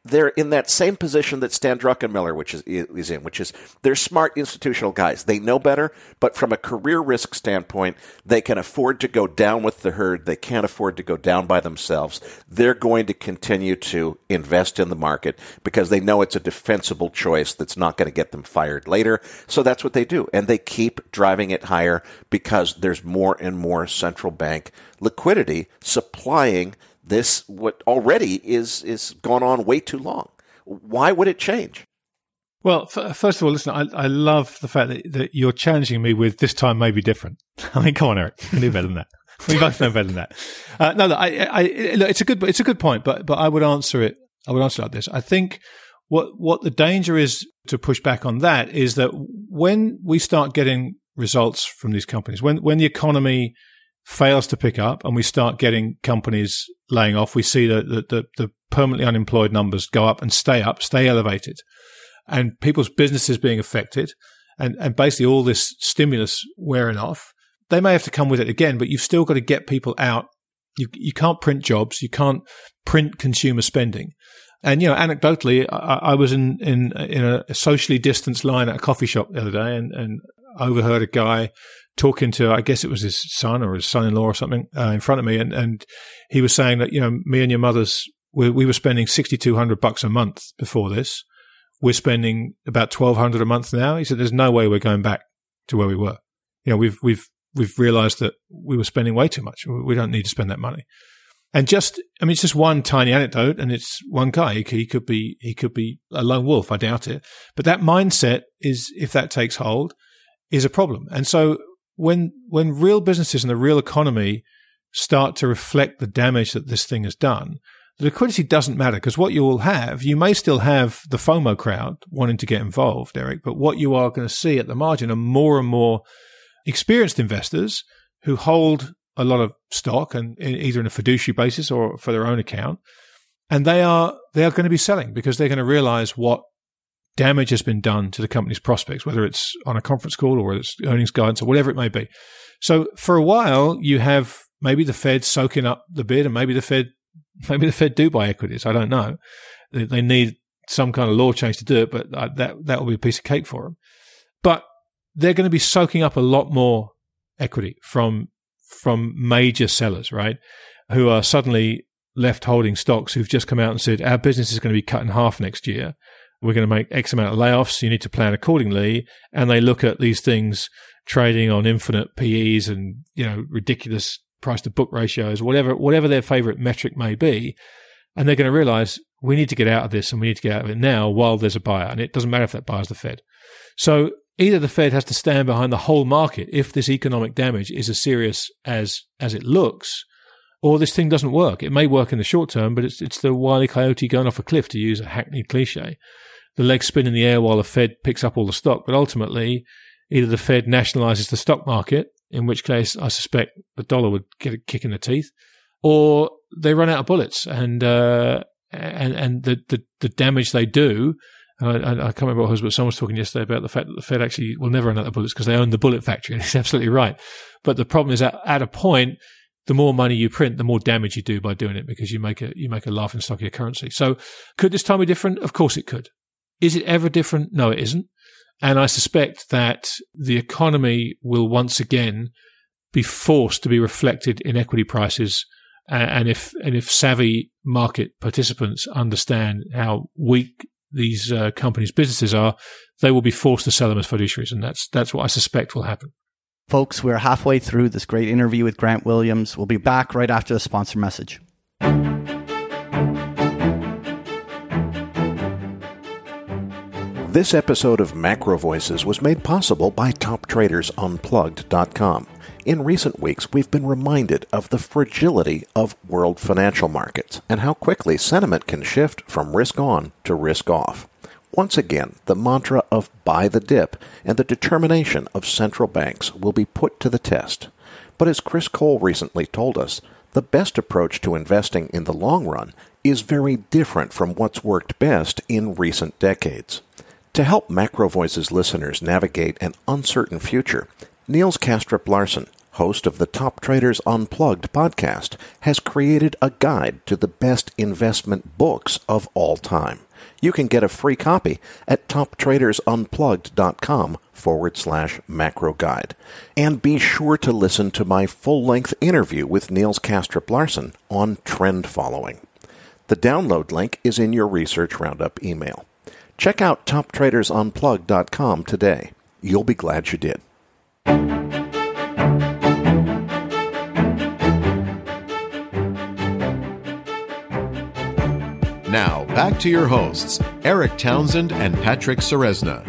they're in that same position that Stan Druckenmiller which is, is in, which is they're smart institutional guys. They know better, but from a career risk standpoint, they can afford to go down with the herd. They can't afford to go down by themselves. They're going to continue to invest in the market because they know it's a defensible choice that's not going to get them fired later. So that's what they do. And they keep driving it higher because there's more and more central bank liquidity supplying this, what already is is gone on way too long. Why would it change? Well, f- first of all, listen, I, I love the fact that, that you're challenging me with this time may be different. I mean, come on, Eric, you can do better than that. We both know better than that. Uh, no, look, I, I, look, it's a good, it's a good point, but but I would answer it. I would answer it like this. I think what what the danger is to push back on that is that when we start getting results from these companies, when when the economy fails to pick up and we start getting companies laying off, we see that the, the, the permanently unemployed numbers go up and stay up, stay elevated, and people's businesses being affected, and, and basically all this stimulus wearing off. They may have to come with it again, but you've still got to get people out. You you can't print jobs. You can't print consumer spending. And, you know, anecdotally, I, I was in, in, in a socially distanced line at a coffee shop the other day and, and overheard a guy talking to, I guess it was his son or his son-in-law or something uh, in front of me. And, and he was saying that, you know, me and your mother's, we, we were spending sixty-two hundred bucks a month before this. We're spending about twelve hundred a month now. He said, there's no way we're going back to where we were. You know, we've, we've, we've realized that we were spending way too much. We don't need to spend that money. And just, I mean, it's just one tiny anecdote and it's one guy. He, he could be, he could be a lone wolf. I doubt it. But that mindset is, if that takes hold, is a problem. And so when, when real businesses and the real economy start to reflect the damage that this thing has done, the liquidity doesn't matter, because what you will have, you may still have the FOMO crowd wanting to get involved, Eric, but what you are going to see at the margin are more and more experienced investors who hold a lot of stock, and either in a fiduciary basis or for their own account, and they are they are going to be selling because they're going to realize what damage has been done to the company's prospects, whether it's on a conference call or whether it's earnings guidance or whatever it may be. So for a while, you have maybe the Fed soaking up the bid, and maybe the Fed maybe the Fed do buy equities. I don't know. They, they need some kind of law change to do it, but that that will be a piece of cake for them. But they're going to be soaking up a lot more equity from from major sellers, right, who are suddenly left holding stocks who've just come out and said, our business is going to be cut in half next year. We're going to make X amount of layoffs. You need to plan accordingly. And they look at these things trading on infinite P Es and, you know, ridiculous price to book ratios, whatever, whatever their favorite metric may be. And they're going to realize we need to get out of this, and we need to get out of it now while there's a buyer. And it doesn't matter if that buyer is the Fed. So either the Fed has to stand behind the whole market if this economic damage is as serious as as it looks, or this thing doesn't work. It may work in the short term, but it's it's the Wile E. Coyote going off a cliff, to use a hackneyed cliche. The legs spin in the air while the Fed picks up all the stock, but ultimately either the Fed nationalizes the stock market, in which case I suspect the dollar would get a kick in the teeth, or they run out of bullets, and uh, and and the, the the damage they do. And I, I can't remember what it was, but someone was talking yesterday about the fact that the Fed actually will never run out of bullets because they own the bullet factory. And he's absolutely right. But the problem is that at a point, the more money you print, the more damage you do by doing it, because you make a you make a laughing stock of your currency. So could this time be different? Of course it could. Is it ever different? No, it isn't. And I suspect that the economy will once again be forced to be reflected in equity prices. And if and if savvy market participants understand how weak these uh, companies' businesses are, they will be forced to sell them as fiduciaries, and that's that's what I suspect will happen. Folks, we're halfway through this great interview with Grant Williams. We'll be back right after the sponsor message. This episode of Macro Voices was made possible by top traders unplugged dot com. In recent weeks, we've been reminded of the fragility of world financial markets and how quickly sentiment can shift from risk on to risk off. Once again, the mantra of buy the dip and the determination of central banks will be put to the test. But as Chris Cole recently told us, the best approach to investing in the long run is very different from what's worked best in recent decades. To help Macro Voices listeners navigate an uncertain future, Niels Kastrup Larsen, host of the Top Traders Unplugged podcast, has created a guide to the best investment books of all time. You can get a free copy at toptradersunplugged.com forward slash macro guide. And be sure to listen to my full-length interview with Niels Kastrup Larsen on trend following. The download link is in your Research Roundup email. Check out top traders unplugged dot com today. You'll be glad you did. Now, back to your hosts, Eric Townsend and Patrick Ceresna.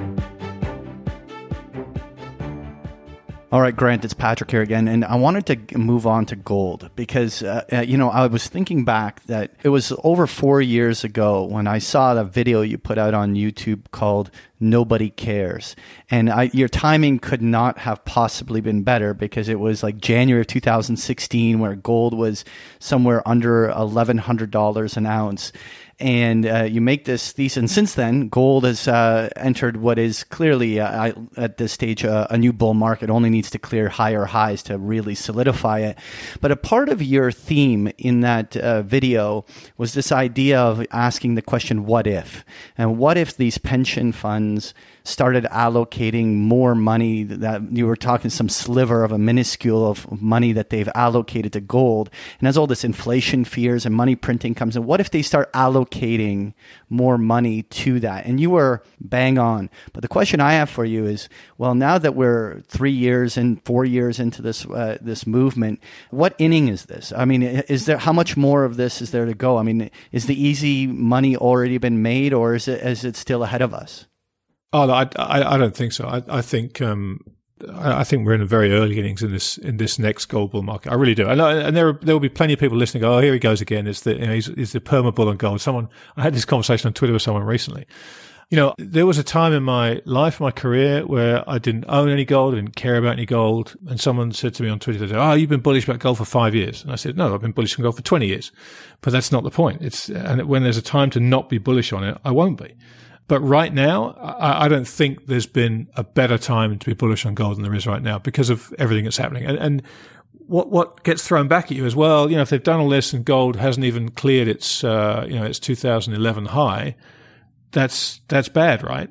All right, Grant, it's Patrick here again, and I wanted to move on to gold because, uh, uh, you know, I was thinking back that it was over four years ago when I saw the video you put out on YouTube called Nobody Cares. And I, your timing could not have possibly been better because it was like January of two thousand sixteen where gold was somewhere under eleven hundred dollars an ounce. And uh, you make this thesis, and since then, gold has uh, entered what is clearly, uh, at this stage, uh, a new bull market. Only needs to clear higher highs to really solidify it. But a part of your theme in that uh, video was this idea of asking the question, what if? And what if these pension funds started allocating more money, that you were talking some sliver of a minuscule of money that they've allocated to gold. And as all this inflation fears and money printing comes in, what if they start allocating more money to that? And you were bang on. But the question I have for you is, well, now that we're three years and four years into this uh, this movement, what inning is this? I mean, is there how much more of this is there to go? I mean, is the easy money already been made, or is it is it still ahead of us? Oh, no, I, I, I don't think so. I, I think um, I think we're in the very early innings in this in this next gold bull market. I really do. And, and there there will be plenty of people listening. Go, oh, here he goes again. It's the you know, he's, he's the perma bull on gold. Someone I had this conversation on Twitter with someone recently. You know, there was a time in my life, my career, where I didn't own any gold, I didn't care about any gold. And someone said to me on Twitter, "Oh, you've been bullish about gold for five years." And I said, "No, I've been bullish on gold for twenty years." But that's not the point. It's and when there's a time to not be bullish on it, I won't be. But right now, I, I don't think there's been a better time to be bullish on gold than there is right now because of everything that's happening. And, and what what gets thrown back at you as well, you know, if they've done all this and gold hasn't even cleared its uh, you know its two thousand eleven high, that's that's bad, right?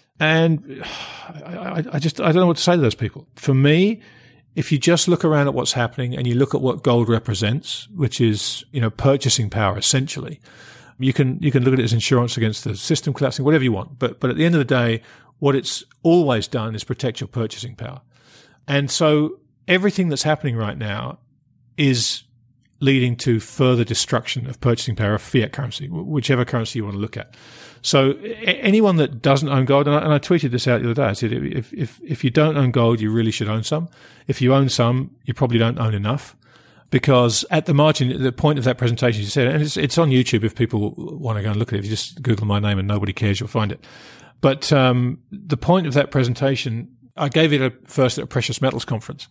And I, I just I don't know what to say to those people. For me, if you just look around at what's happening and you look at what gold represents, which is you know purchasing power essentially. You can you can look at it as insurance against the system collapsing, whatever you want. But but at the end of the day, what it's always done is protect your purchasing power. And so everything that's happening right now is leading to further destruction of purchasing power of fiat currency, whichever currency you want to look at. So anyone that doesn't own gold, and I, and I tweeted this out the other day, I said if if if you don't own gold, you really should own some. If you own some, you probably don't own enough. Because at the margin, the point of that presentation, you said, and it's, it's on YouTube if people want to go and look at it. If you just Google my name and Nobody Cares, you'll find it. But um, the point of that presentation, I gave it a, first at a precious metals conference.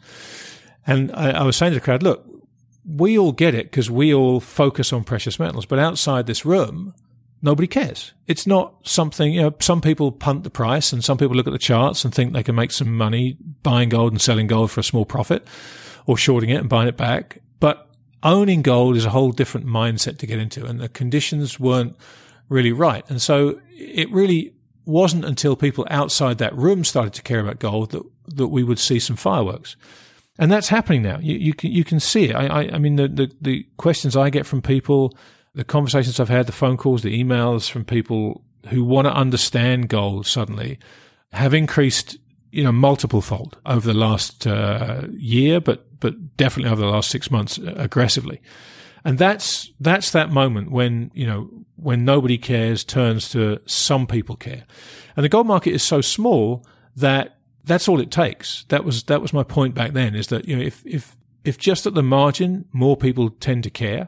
And I, I was saying to the crowd, look, we all get it because we all focus on precious metals. But outside this room, nobody cares. It's not something, you know, some people punt the price and some people look at the charts and think they can make some money buying gold and selling gold for a small profit or shorting it and buying it back. But owning gold is a whole different mindset to get into, and the conditions weren't really right. And so it really wasn't until people outside that room started to care about gold that, that we would see some fireworks. And that's happening now. You, you can, you can see it. I, I, I mean, the, the, the questions I get from people, the conversations I've had, the phone calls, the emails from people who want to understand gold suddenly have increased, you know, multiple fold over the last uh, year, but but definitely over the last six months aggressively. And that's that's that moment when, you know, when nobody cares turns to some people care. And the gold market is so small that that's all it takes. That was that was my point back then, is that, you know, if if if just at the margin more people tend to care,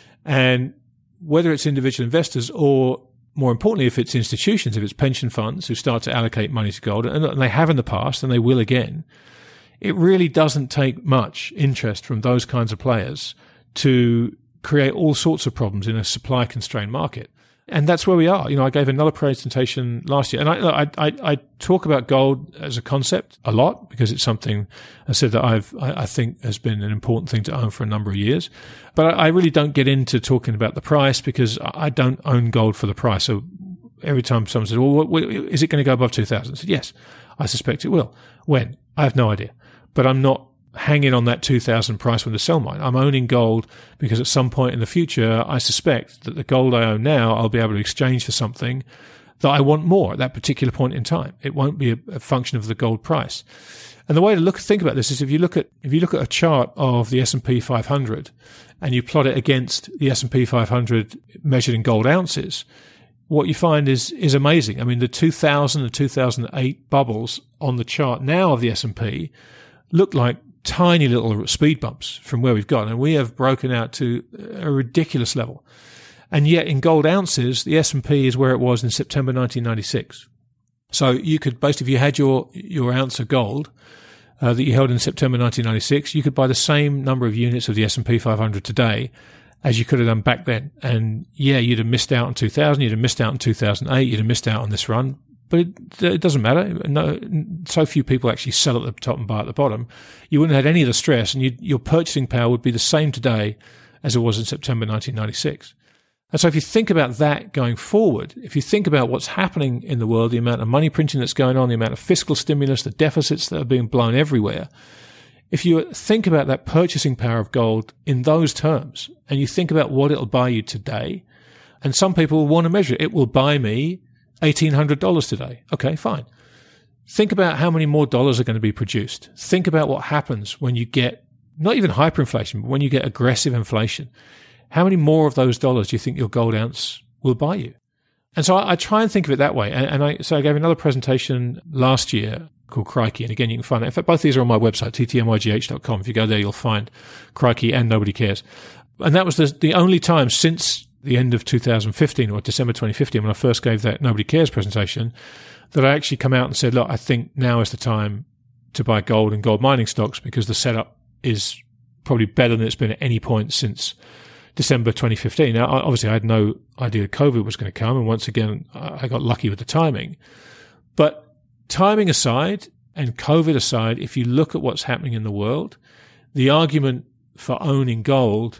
and whether it's individual investors or, more importantly, if it's institutions, if it's pension funds who start to allocate money to gold, and they have in the past and they will again, it really doesn't take much interest from those kinds of players to create all sorts of problems in a supply-constrained market. And that's where we are. You know, I gave another presentation last year, and I, I, I, I talk about gold as a concept a lot because it's something I said that I've, I, I think has been an important thing to own for a number of years. But I, I really don't get into talking about the price because I don't own gold for the price. So every time someone says, well, what, what, is it going to go above two thousand? I said, yes, I suspect it will. When? I have no idea. But I'm not hanging on that two thousand price when to sell mine. I'm owning gold because at some point in the future, I suspect that the gold I own now, I'll be able to exchange for something that I want more at that particular point in time. It won't be a, a function of the gold price. And the way to look, think about this is if you look at, if you look at a chart of the S and P five hundred and you plot it against the S and P five hundred measured in gold ounces, what you find is, is amazing. I mean, the two thousand and two thousand eight bubbles on the chart now of the S and P look like tiny little speed bumps from where we've gone, and we have broken out to a ridiculous level. And yet in gold ounces, the S and P is where it was in September nineteen ninety-six. So you could basically, if you had your, your ounce of gold uh, that you held in September nineteen ninety-six, you could buy the same number of units of the S and P five hundred today as you could have done back then. And yeah, you'd have missed out on two thousand, you'd have missed out in two thousand eight, you'd have missed out on this run. But it, it doesn't matter. No, so few people actually sell at the top and buy at the bottom. You wouldn't have had any of the stress, and you, your purchasing power would be the same today as it was in September nineteen ninety-six. And so if you think about that going forward, if you think about what's happening in the world, the amount of money printing that's going on, the amount of fiscal stimulus, the deficits that are being blown everywhere, if you think about that purchasing power of gold in those terms, and you think about what it'll buy you today, and some people will want to measure it, it will buy me eighteen hundred dollars today. Okay, fine. Think about how many more dollars are going to be produced. Think about what happens when you get, not even hyperinflation, but when you get aggressive inflation. How many more of those dollars do you think your gold ounce will buy you? And so I, I try and think of it that way. And, and I, so I gave another presentation last year called Crikey. And again, you can find it. In fact, both these are on my website, t t m y g h dot com. If you go there, you'll find Crikey and Nobody Cares. And that was the, the only time since the end of two thousand fifteen or December twenty fifteen, when I first gave that Nobody Cares presentation, that I actually come out and said, look, I think now is the time to buy gold and gold mining stocks because the setup is probably better than it's been at any point since December twenty fifteen. Now, obviously, I had no idea COVID was going to come. And once again, I got lucky with the timing. But timing aside and COVID aside, if you look at what's happening in the world, the argument for owning gold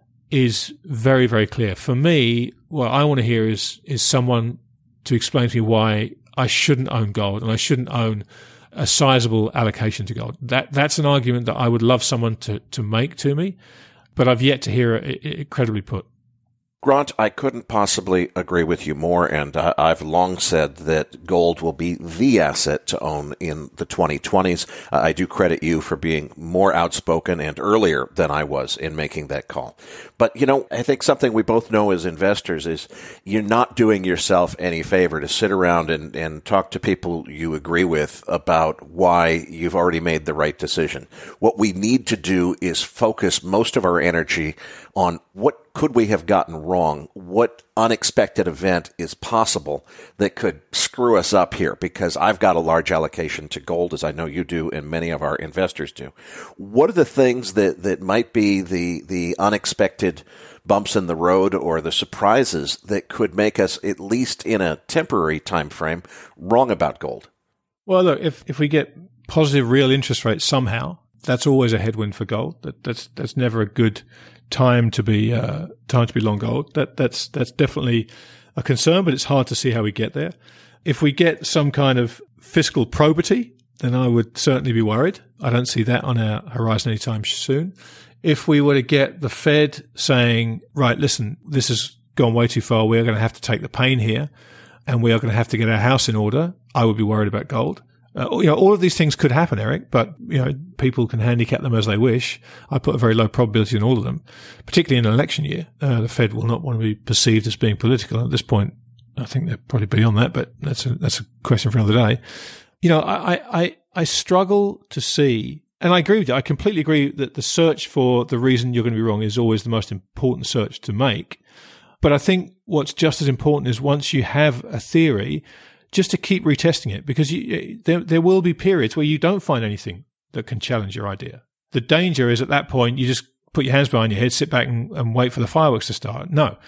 is very, very clear. For me, what I want to hear is is someone to explain to me why I shouldn't own gold and I shouldn't own a sizable allocation to gold. That that's an argument that I would love someone to, to make to me, but I've yet to hear it, it credibly put. Grant, I couldn't possibly agree with you more, and uh, I've long said that gold will be the asset to own in the twenty twenties. Uh, I do credit you for being more outspoken and earlier than I was in making that call. But, you know, I think something we both know as investors is you're not doing yourself any favor to sit around and, and talk to people you agree with about why you've already made the right decision. What we need to do is focus most of our energy on what could we have gotten wrong? What unexpected event is possible that could screw us up here? Because I've got a large allocation to gold, as I know you do and many of our investors do. What are the things that, that might be the, the unexpected bumps in the road or the surprises that could make us, at least in a temporary time frame, wrong about gold? Well, look, if, if we get positive real interest rates somehow, that's always a headwind for gold. That, that's, that's never a good time to be uh, time to be long gold. That that's that's definitely a concern, but it's hard to see how we get there. If we get some kind of fiscal probity, then I would certainly be worried. I don't see that on our horizon anytime soon. If we were to get the Fed saying, right, listen, this has gone way too far, we're going to have to take the pain here, and we are going to have to get our house in order, I would be worried about gold. Uh, you know, all of these things could happen, Eric, but, you know, people can handicap them as they wish. I put a very low probability in all of them, particularly in an election year. Uh, the Fed will not want to be perceived as being political. At this point, I think they're probably beyond that, but that's a, that's a question for another day. You know, I, I, I struggle to see, and I agree with you. I completely agree that the search for the reason you're going to be wrong is always the most important search to make. But I think what's just as important is once you have a theory, just to keep retesting it, because you, there, there will be periods where you don't find anything that can challenge your idea. The danger is at that point, you just put your hands behind your head, sit back and, and wait for the fireworks to start. No,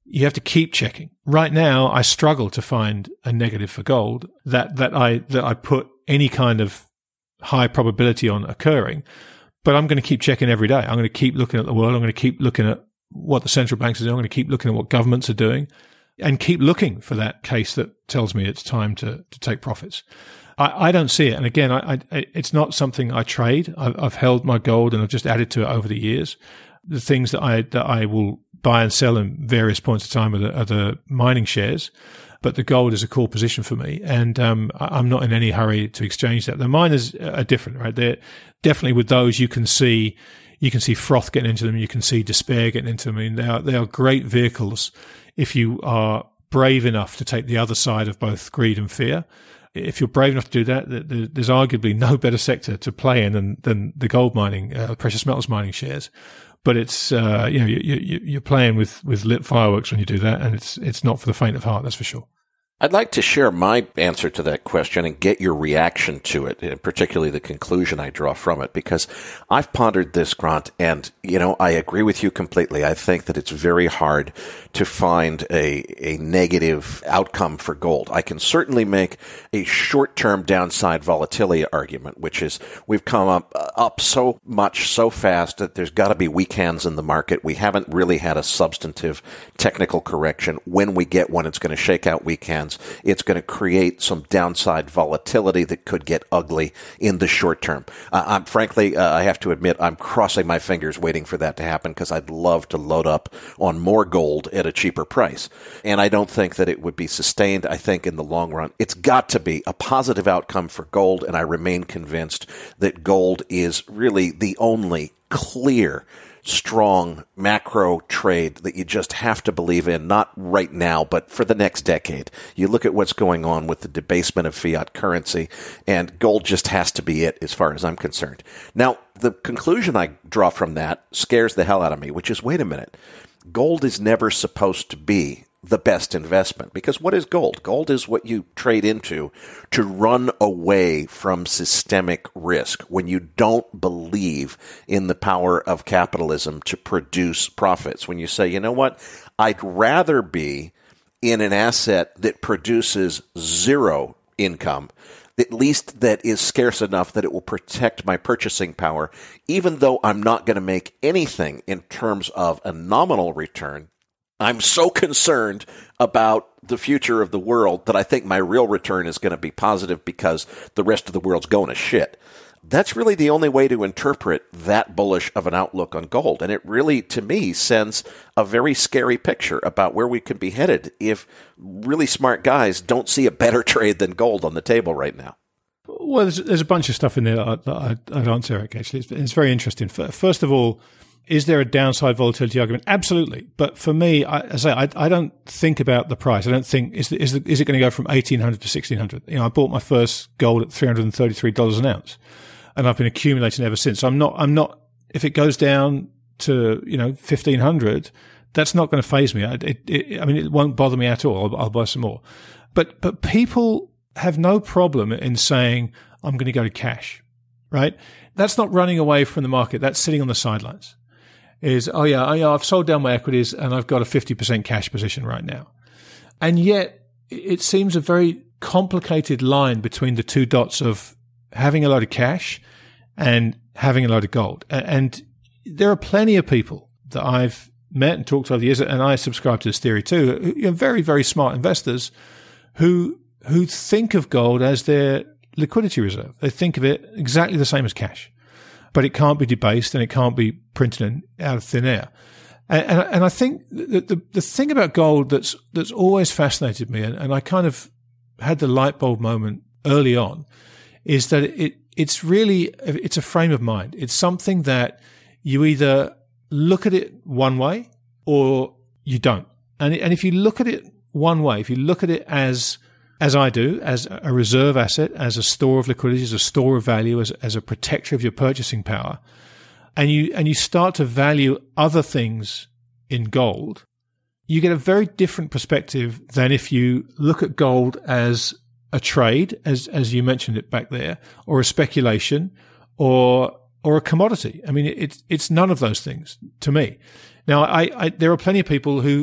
you have to keep checking. Right now, I struggle to find a negative for gold that, that I, that I put any kind of high probability on occurring, but I'm going to keep checking every day. I'm going to keep looking at the world. I'm going to keep looking at what the central banks are doing. I'm going to keep looking at what governments are doing and keep looking for that case that tells me it's time to, to take profits. I, I don't see it. And again, I, I, it's not something I trade. I've, I've held my gold and I've just added to it over the years. The things that I, that I will buy and sell in various points of time are the, are the mining shares, but the gold is a core position for me. And, um, I'm not in any hurry to exchange that. The miners are different, right? They're definitely with those you can see, you can see froth getting into them. You can see despair getting into them. I mean, they are, they are great vehicles if you are brave enough to take the other side of both greed and fear. If you're brave enough to do that, there's arguably no better sector to play in than, than the gold mining, uh, precious metals mining shares. But it's, uh, you know, you, you, you're playing with, with lit fireworks when you do that, and it's, it's not for the faint of heart, that's for sure. I'd like to share my answer to that question and get your reaction to it, and particularly the conclusion I draw from it, because I've pondered this, Grant, and, you know, I agree with you completely. I think that it's very hard to find a, a negative outcome for gold. I can certainly make a short-term downside volatility argument, which is we've come up, up so much so fast that there's got to be weak hands in the market. We haven't really had a substantive technical correction. When we get one, it's going to shake out weak hands. It's going to create some downside volatility that could get ugly in the short term. Uh, I'm frankly, uh, I have to admit, I'm crossing my fingers waiting for that to happen because I'd love to load up on more gold at a cheaper price. And I don't think that it would be sustained. I think in the long run, it's got to be a positive outcome for gold. And I remain convinced that gold is really the only clear, strong macro trade that you just have to believe in, not right now, but for the next decade. You look at what's going on with the debasement of fiat currency, and gold just has to be it as far as I'm concerned. Now, the conclusion I draw from that scares the hell out of me, which is, wait a minute, gold is never supposed to be the best investment. Because what is gold? Gold is what you trade into to run away from systemic risk when you don't believe in the power of capitalism to produce profits. When you say, you know what, I'd rather be in an asset that produces zero income, at least that is scarce enough that it will protect my purchasing power, even though I'm not going to make anything in terms of a nominal return. I'm so concerned about the future of the world that I think my real return is going to be positive because the rest of the world's going to shit. That's really the only way to interpret that bullish of an outlook on gold. And it really, to me, sends a very scary picture about where we could be headed if really smart guys don't see a better trade than gold on the table right now. Well, there's, there's a bunch of stuff in there that I'd, I'd answer, Eric, actually. It's, it's very interesting. First of all, is there a downside volatility argument? Absolutely. But for me, I, I say, I, I don't think about the price. I don't think, is, the, is, the, is it going to go from eighteen hundred to sixteen hundred? You know, I bought my first gold at three hundred thirty-three dollars an ounce, and I've been accumulating ever since. So I'm not, I'm not, if it goes down to, you know, fifteen hundred, that's not going to faze me. It, it, I mean, it won't bother me at all. I'll, I'll buy some more. But, but people have no problem in saying, I'm going to go to cash, right? That's not running away from the market. That's sitting on the sidelines. Is, oh yeah, oh yeah, I've sold down my equities and I've got a fifty percent cash position right now. And yet it seems a very complicated line between the two dots of having a load of cash and having a load of gold. And there are plenty of people that I've met and talked to over the years, and I subscribe to this theory too, you know, very, very smart investors who, who think of gold as their liquidity reserve. They think of it exactly the same as cash. But it can't be debased and it can't be printed in, out of thin air. And, and, and I think the, the, the thing about gold that's, that's always fascinated me, and, and I kind of had the light bulb moment early on, is that it, it's really, it's a frame of mind. It's something that you either look at it one way or you don't. And, and if you look at it one way, if you look at it as As I do, as a reserve asset, as a store of liquidity, as a store of value, as, as a protector of your purchasing power, and you, and you start to value other things in gold, you get a very different perspective than if you look at gold as a trade, as, as you mentioned it back there, or a speculation, or, or a commodity. I mean, it's, it's none of those things to me. Now, I, I, there are plenty of people who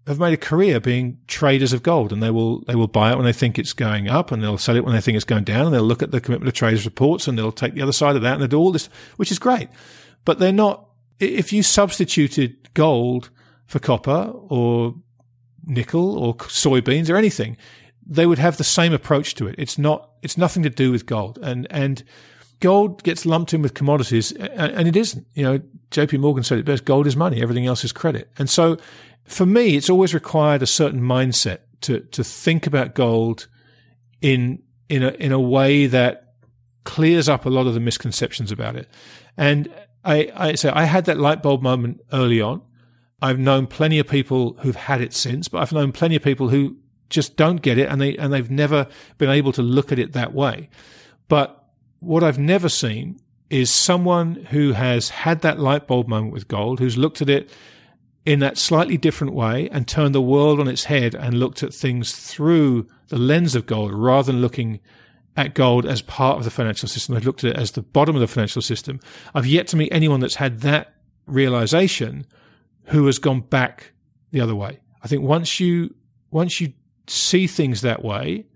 have made a career being traders of gold, and they will they will buy it when they think it's going up, and they'll sell it when they think it's going down, and they'll look at the commitment of traders reports, and they'll take the other side of that, and they'll do all this, which is great. But they're not. If you substituted gold for copper or nickel or soybeans or anything, they would have the same approach to it. It's not. It's nothing to do with gold, and and gold gets lumped in with commodities, and it isn't. You know, J P Morgan said it best: gold is money, everything else is credit, and so. For me, it's always required a certain mindset to, to think about gold in, in a, in a way that clears up a lot of the misconceptions about it. And I, I say I had that light bulb moment early on. I've known plenty of people who've had it since, but I've known plenty of people who just don't get it, and they, and they've never been able to look at it that way. But what I've never seen is someone who has had that light bulb moment with gold, who's looked at it in that slightly different way and turned the world on its head and looked at things through the lens of gold rather than looking at gold as part of the financial system. They've looked at it as the bottom of the financial system. I've yet to meet anyone that's had that realization who has gone back the other way. I think once you, once you see things that way,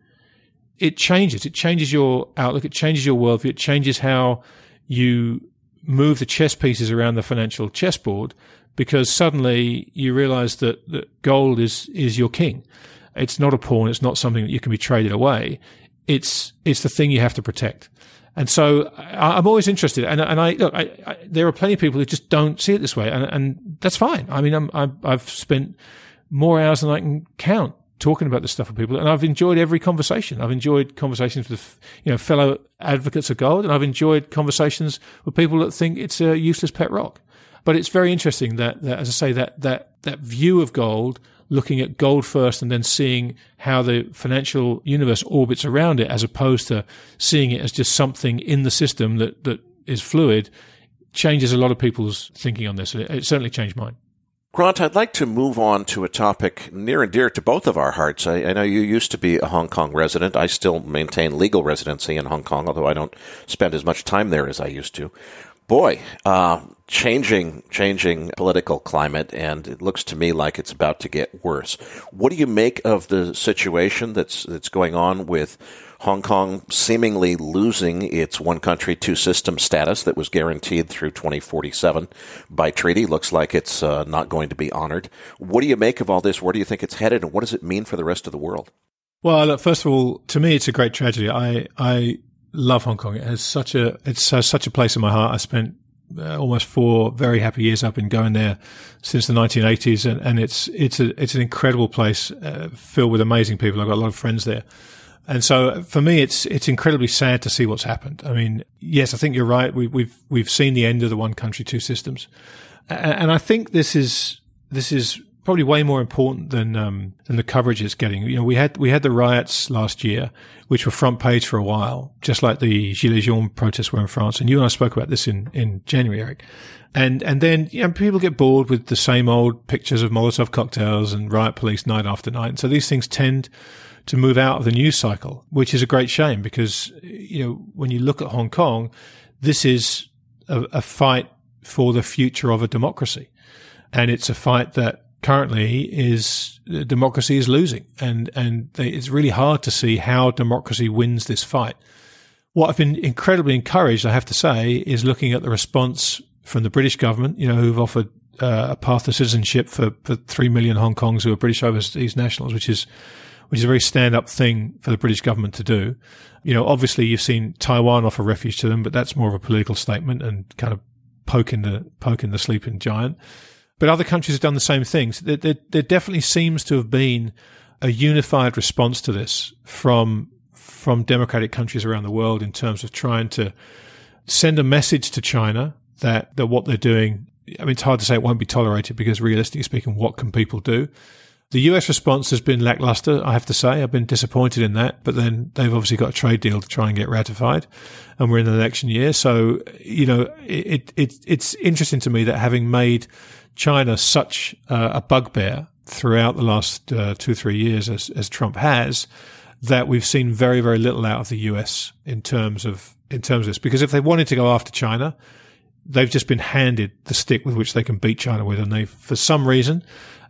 it changes. It changes your outlook. It changes your worldview. It changes how you move the chess pieces around the financial chessboard, because suddenly you realize that, that gold is, is your king. It's not a pawn. It's not something that you can be traded away. It's, it's the thing you have to protect. And so I, I'm always interested. And, and I, look, I, I, there are plenty of people who just don't see it this way. And, and that's fine. I mean, I'm, I'm, I've spent more hours than I can count talking about this stuff with people. And I've enjoyed every conversation. I've enjoyed conversations with, you know, fellow advocates of gold. And I've enjoyed conversations with people that think it's a useless pet rock. But it's very interesting that, that, as I say, that, that, that view of gold, looking at gold first and then seeing how the financial universe orbits around it, as opposed to seeing it as just something in the system that, that is fluid, changes a lot of people's thinking on this. It, it certainly changed mine. Grant, I'd like to move on to a topic near and dear to both of our hearts. I, I know you used to be a Hong Kong resident. I still maintain legal residency in Hong Kong, although I don't spend as much time there as I used to. Boy, uh, changing, changing political climate, and it looks to me like it's about to get worse. What do you make of the situation that's that's going on with Hong Kong seemingly losing its one country, two system status that was guaranteed through twenty forty-seven by treaty? Looks like it's uh, not going to be honored. What do you make of all this? Where do you think it's headed, and what does it mean for the rest of the world? Well, look, first of all, to me, it's a great tragedy. I, I love Hong Kong. It has such a, it's has such a place in my heart. I spent uh, almost four very happy years. I've been going there since the nineteen eighties, and, and it's, it's a, it's an incredible place, uh, filled with amazing people. I've got a lot of friends there. And so for me, it's, it's incredibly sad to see what's happened. I mean, yes, I think you're right. We, we've, we've seen the end of the one country, two systems. And I think this is, this is probably way more important than, um, than the coverage it's getting. You know, we had, we had the riots last year, which were front page for a while, just like the Gilets jaunes protests were in France. And you and I spoke about this in, in January, Eric. And, and then, you know, people get bored with the same old pictures of Molotov cocktails and riot police night after night. And so these things tend to move out of the news cycle, which is a great shame because, you know, when you look at Hong Kong, this is a, a fight for the future of a democracy. And it's a fight that currently is, democracy is losing. And, and they, it's really hard to see how democracy wins this fight. What I've been incredibly encouraged, I have to say, is looking at the response from the British government, you know, who've offered uh, a path to citizenship for, for three million Hong Kongs who are British overseas nationals, which is, which is a very stand-up thing for the British government to do. You know, obviously you've seen Taiwan offer refuge to them, but that's more of a political statement and kind of poking the, poking the sleeping giant. But other countries have done the same things. There, there, there definitely seems to have been a unified response to this from, from democratic countries around the world in terms of trying to send a message to China that, that what they're doing, I mean, it's hard to say it won't be tolerated because realistically speaking, what can people do? The U S response has been lackluster, I have to say. I've been disappointed in that, but then they've obviously got a trade deal to try and get ratified, and we're in an election year. So, you know, it, it, it's interesting to me that having made China such uh, a bugbear throughout the last uh, two, three years as, as Trump has, that we've seen very, very little out of the U S in terms of, in terms of this. Because if they wanted to go after China, they've just been handed the stick with which they can beat China with, and they, for some reason,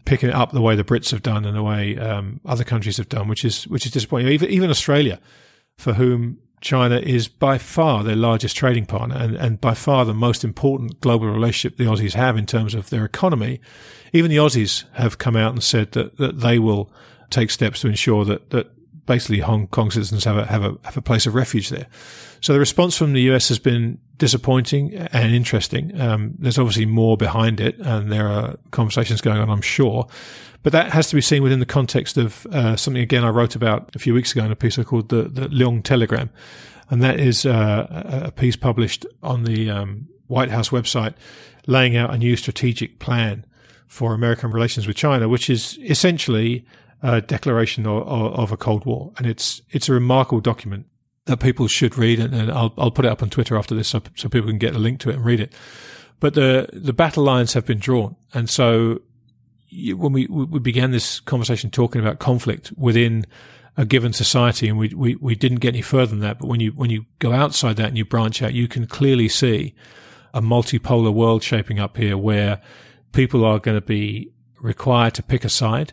picking it up the way the Brits have done and the way um, other countries have done, which is which is disappointing. Even, even Australia, for whom China is by far their largest trading partner and, and by far the most important global relationship the Aussies have in terms of their economy, even the Aussies have come out and said that, that they will take steps to ensure that, that basically Hong Kong citizens have a, have a, have a place of refuge there. So the response from the U S has been disappointing and interesting. Um, there's obviously more behind it, and there are conversations going on, I'm sure. But that has to be seen within the context of uh, something, again, I wrote about a few weeks ago in a piece I called the, the Leung Telegram. And that is uh, a piece published on the um, White House website laying out a new strategic plan for American relations with China, which is essentially a declaration of, of a Cold War. And it's it's a remarkable document that people should read, and, and I'll, I'll put it up on Twitter after this so, so people can get a link to it and read it. But the the battle lines have been drawn. And so when we, we began this conversation talking about conflict within a given society, and we, we, we didn't get any further than that, but when you when you go outside that and you branch out, you can clearly see a multipolar world shaping up here where people are going to be required to pick a side,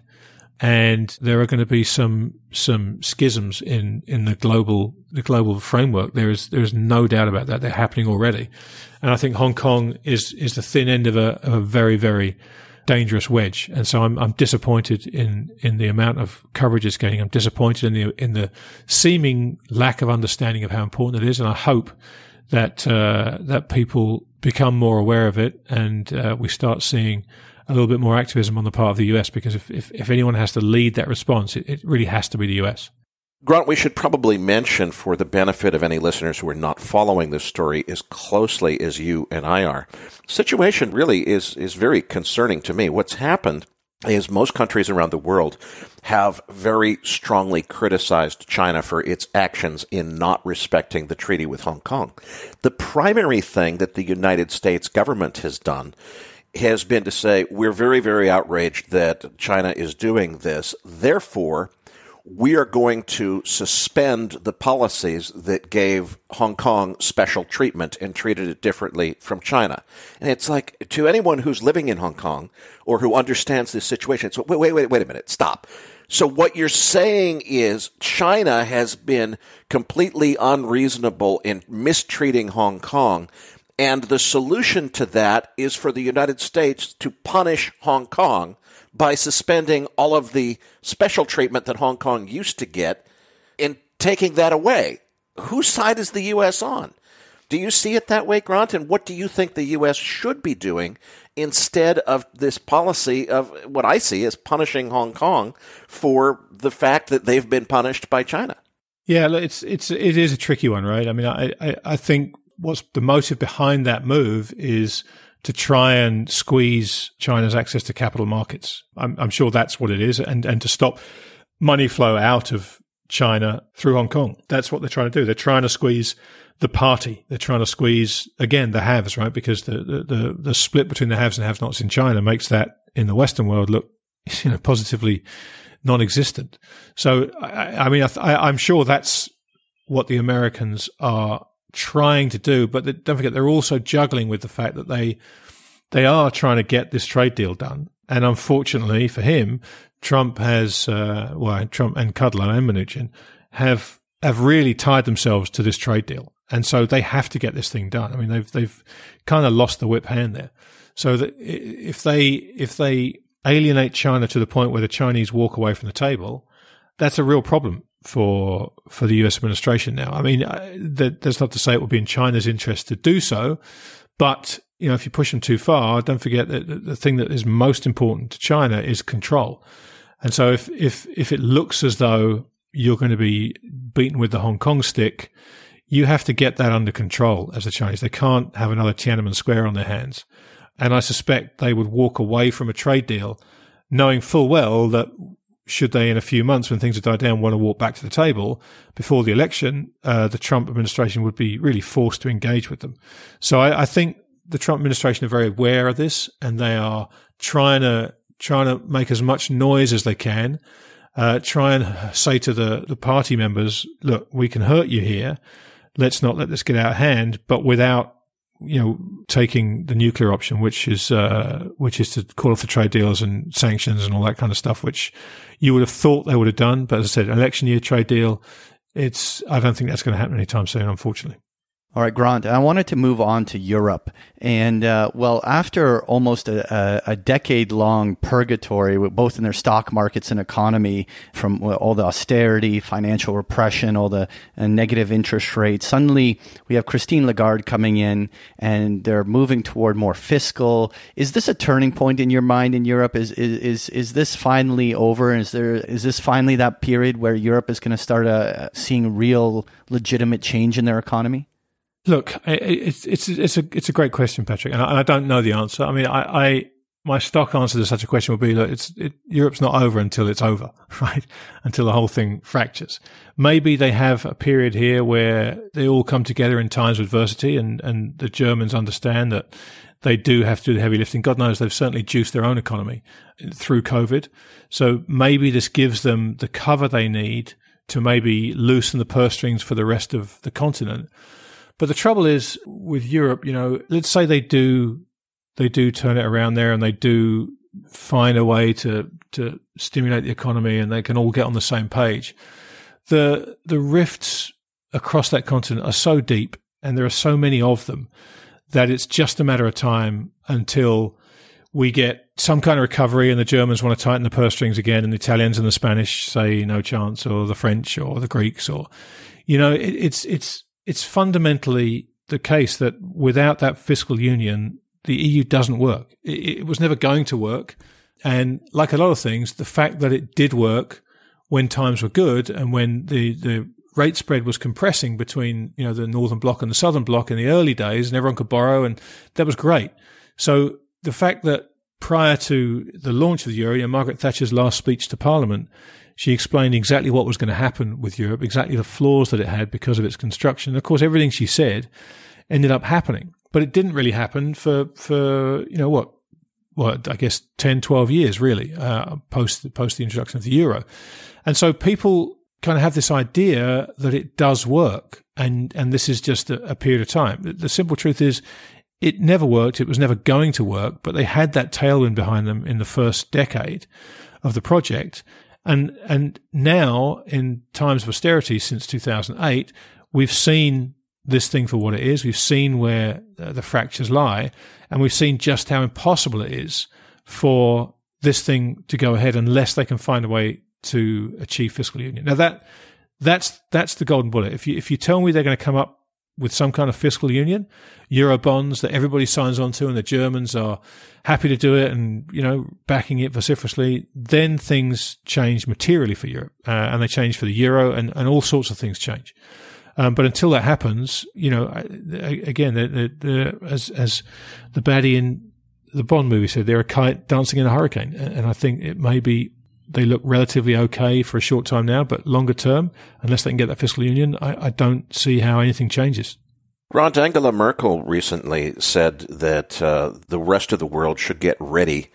and there are going to be some some schisms in, in the global the global framework. There is there is no doubt about that. They're happening already, and I think Hong Kong is is the thin end of a, of a very very dangerous wedge. And so I'm I'm disappointed in in the amount of coverage it's getting. I'm disappointed in the in the seeming lack of understanding of how important it is, and I hope that uh, that people become more aware of it, and uh, we start seeing a little bit more activism on the part of the U S, because if, if, if anyone has to lead that response, it, it really has to be the U S. Grant, we should probably mention, for the benefit of any listeners who are not following this story as closely as you and I are, the situation really is, is very concerning to me. What's happened is most countries around the world have very strongly criticized China for its actions in not respecting the treaty with Hong Kong. The primary thing that the United States government has done has been to say, we're very, very outraged that China is doing this. Therefore, we are going to suspend the policies that gave Hong Kong special treatment and treated it differently from China. And it's like, to anyone who's living in Hong Kong or who understands this situation, it's, wait, wait, wait, wait a minute, stop. So what you're saying is China has been completely unreasonable in mistreating Hong Kong, and the solution to that is for the United States to punish Hong Kong by suspending all of the special treatment that Hong Kong used to get and taking that away. Whose side is the U S on? Do you see it that way, Grant? And what do you think the U S should be doing instead of this policy of what I see as punishing Hong Kong for the fact that they've been punished by China? Yeah, it's it's it is a tricky one, right? I mean, I I, I think what's the motive behind that move is to try and squeeze China's access to capital markets. I'm, I'm sure that's what it is, and, and to stop money flow out of China through Hong Kong. That's what they're trying to do. They're trying to squeeze the party. They're trying to squeeze, again, the haves, right? Because the, the, the, the split between the haves and have-nots in China makes that in the Western world look, you know, positively non-existent. So, I, I mean, I, I, I'm sure that's what the Americans are trying to do, but they, don't forget they're also juggling with the fact that they they are trying to get this trade deal done. And unfortunately for him, Trump has, uh, well, Trump and Kudlow and Mnuchin have have really tied themselves to this trade deal, and so they have to get this thing done. I mean, they've they've kind of lost the whip hand there. So that if they if they alienate China to the point where the Chinese walk away from the table, that's a real problem for for the U S administration now. I mean, that's not to say it would be in China's interest to do so, but you know, if you push them too far, don't forget that the thing that is most important to China is control. And so if if if it looks as though you're going to be beaten with the Hong Kong stick, you have to get that under control as the Chinese. They can't have another Tiananmen Square on their hands. And I suspect they would walk away from a trade deal knowing full well that should they, in a few months, when things have died down, want to walk back to the table before the election, uh, the Trump administration would be really forced to engage with them. So I, I think the Trump administration are very aware of this, and they are trying to trying to make as much noise as they can, uh, try and say to the, the party members, look, we can hurt you here. Let's not let this get out of hand, but without you know, taking the nuclear option, which is uh, which is to call off the trade deals and sanctions and all that kind of stuff, which you would have thought they would have done. But as I said, election year trade deal, it's I don't think that's going to happen anytime soon, unfortunately. All right, Grant, I wanted to move on to Europe. And, uh, well, after almost a, a, a decade-long purgatory, both in their stock markets and economy, from all the austerity, financial repression, all the uh, negative interest rates, suddenly we have Christine Lagarde coming in, and they're moving toward more fiscal. Is this a turning point in your mind in Europe? Is is is, is this finally over? Is there is this finally that period where Europe is going to start uh, seeing real, legitimate change in their economy? Look, it's it's it's a it's a great question, Patrick, and I, and I don't know the answer. I mean, I, I my stock answer to such a question would be, look, it's it, Europe's not over until it's over, right? Until the whole thing fractures. Maybe they have a period here where they all come together in times of adversity, and and the Germans understand that they do have to do the heavy lifting. God knows they've certainly juiced their own economy through COVID, so maybe this gives them the cover they need to maybe loosen the purse strings for the rest of the continent. But the trouble is with Europe, you know, let's say they do, they do turn it around there and they do find a way to, to stimulate the economy and they can all get on the same page. The, the rifts across that continent are so deep and there are so many of them that it's just a matter of time until we get some kind of recovery and the Germans want to tighten the purse strings again and the Italians and the Spanish say no chance, or the French or the Greeks, or, you know, it, it's, it's, It's fundamentally the case that without that fiscal union, the E U doesn't work. It, it was never going to work. And like a lot of things, the fact that it did work when times were good and when the, the rate spread was compressing between, you know, the Northern Bloc and the Southern Bloc in the early days, and everyone could borrow, and that was great. So the fact that prior to the launch of the euro, you know, Margaret Thatcher's last speech to Parliament, she explained exactly what was going to happen with Europe, exactly the flaws that it had because of its construction. And of course, everything she said ended up happening, but it didn't really happen for, for, you know, what, what, I guess ten, twelve years really, uh, post, post the introduction of the euro. And so people kind of have this idea that it does work, and, and this is just a, a period of time. The, the simple truth is it never worked. It was never going to work, but they had that tailwind behind them in the first decade of the project. And, and now in times of austerity since two thousand eight, we've seen this thing for what it is. We've seen where uh, the fractures lie, and we've seen just how impossible it is for this thing to go ahead unless they can find a way to achieve fiscal union. Now that, that's, that's the golden bullet. If you, if you tell me they're going to come up with some kind of fiscal union, euro bonds that everybody signs on to and the Germans are happy to do it and, you know, backing it vociferously, then things change materially for Europe, uh, and they change for the euro, and, and all sorts of things change. Um, but until that happens, you know, again, the, the, the, as, as the baddie in the Bond movie said, they're a kite dancing in a hurricane. And I think it may be they look relatively okay for a short time now, but longer term, unless they can get that fiscal union, I, I don't see how anything changes. Grant, Angela Merkel recently said that uh, the rest of the world should get ready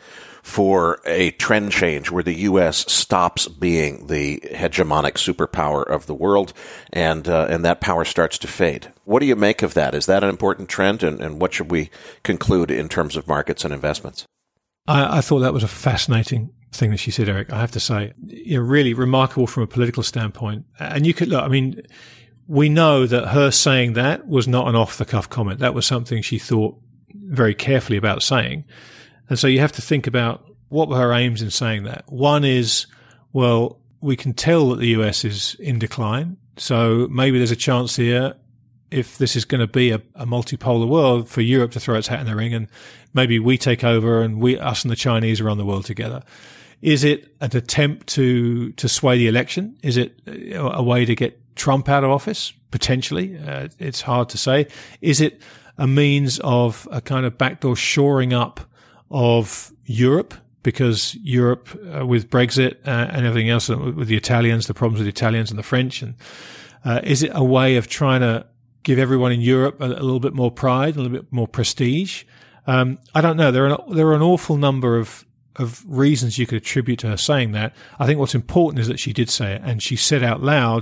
for a trend change where the U S stops being the hegemonic superpower of the world, and uh, and that power starts to fade. What do you make of that? Is that an important trend, and, and what should we conclude in terms of markets and investments? I, I thought that was a fascinating thing that she said, Eric, I have to say. You know, really remarkable from a political standpoint. And you could look, I mean, we know that her saying that was not an off-the-cuff comment. That was something she thought very carefully about saying. And so you have to think about what were her aims in saying that. One is, well, we can tell that the U S is in decline. So maybe there's a chance here, if this is going to be a, a multipolar world, for Europe to throw its hat in the ring, and maybe we take over and we, us and the Chinese run the world together. Is it an attempt to, to sway the election? Is it a way to get Trump out of office? Potentially. Uh, it's hard to say. Is it a means of a kind of backdoor shoring up of Europe? Because Europe, uh, with Brexit uh, and everything else, with the Italians, the problems with the Italians and the French, and uh, is it a way of trying to give everyone in Europe a, a little bit more pride, a little bit more prestige? Um, I don't know. There are an, there are an awful number of of reasons you could attribute to her saying that. I think what's important is that she did say it, and she said out loud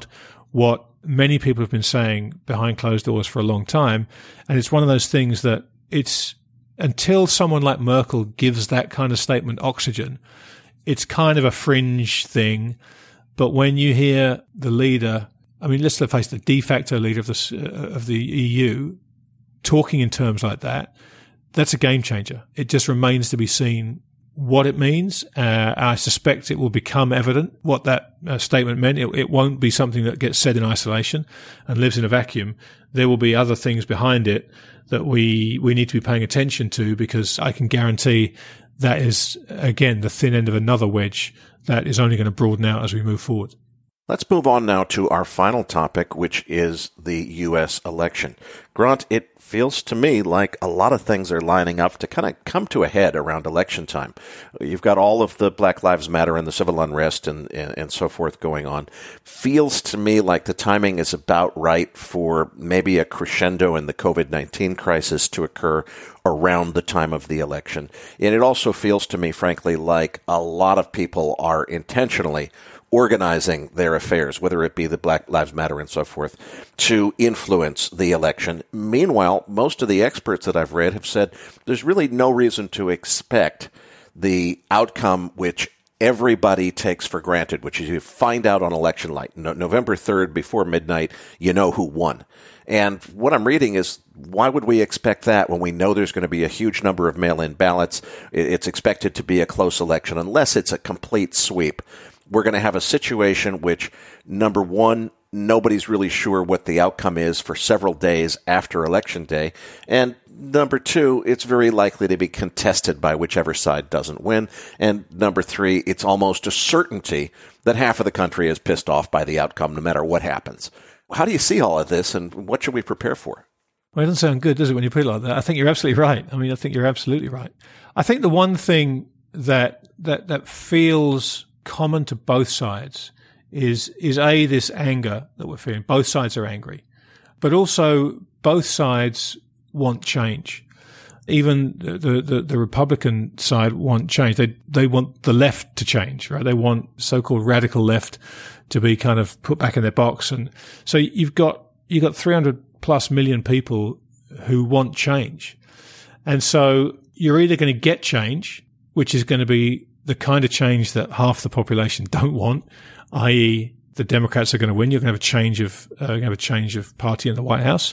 what many people have been saying behind closed doors for a long time. And it's one of those things that it's until someone like Merkel gives that kind of statement oxygen, it's kind of a fringe thing. But when you hear the leader, I mean, let's face it, the de facto leader of the, uh, of the E U talking in terms like that, that's a game changer. It just remains to be seen what it means. Uh, I suspect it will become evident what that uh, statement meant. It, it won't be something that gets said in isolation and lives in a vacuum. There will be other things behind it that we, we need to be paying attention to, because I can guarantee that is, again, the thin end of another wedge that is only going to broaden out as we move forward. Let's move on now to our final topic, which is the U S election. Grant, it feels to me like a lot of things are lining up to kind of come to a head around election time. You've got all of the Black Lives Matter and the civil unrest and, and, and so forth going on. Feels to me like the timing is about right for maybe a crescendo in the covid nineteen crisis to occur around the time of the election. And it also feels to me, frankly, like a lot of people are intentionally organizing their affairs, whether it be the Black Lives Matter and so forth, to influence the election. Meanwhile, most of the experts that I've read have said there's really no reason to expect the outcome which everybody takes for granted, which is you find out on election night, no- November third before midnight, you know who won. And what I'm reading is, why would we expect that when we know there's going to be a huge number of mail-in ballots? It's expected to be a close election unless it's a complete sweep. We're going to have a situation which, number one, nobody's really sure what the outcome is for several days after Election Day. And number two, it's very likely to be contested by whichever side doesn't win. And number three, it's almost a certainty that half of the country is pissed off by the outcome no matter what happens. How do you see all of this, and what should we prepare for? Well, it doesn't sound good, does it, when you put it like that? I think you're absolutely right. I mean, I think you're absolutely right. I think the one thing that that that feels common to both sides is is a this anger that we're feeling. Both sides are angry, but also both sides want change. Even the the, the Republican side want change. They they want the left to change, right? They want so-called radical left to be kind of put back in their box, and so you've got you've got three hundred plus million people who want change, and so you're either going to get change, which is going to be the kind of change that half the population don't want, that is the Democrats are going to win. You're going to have a change of, uh, going to have a change of party in the White House,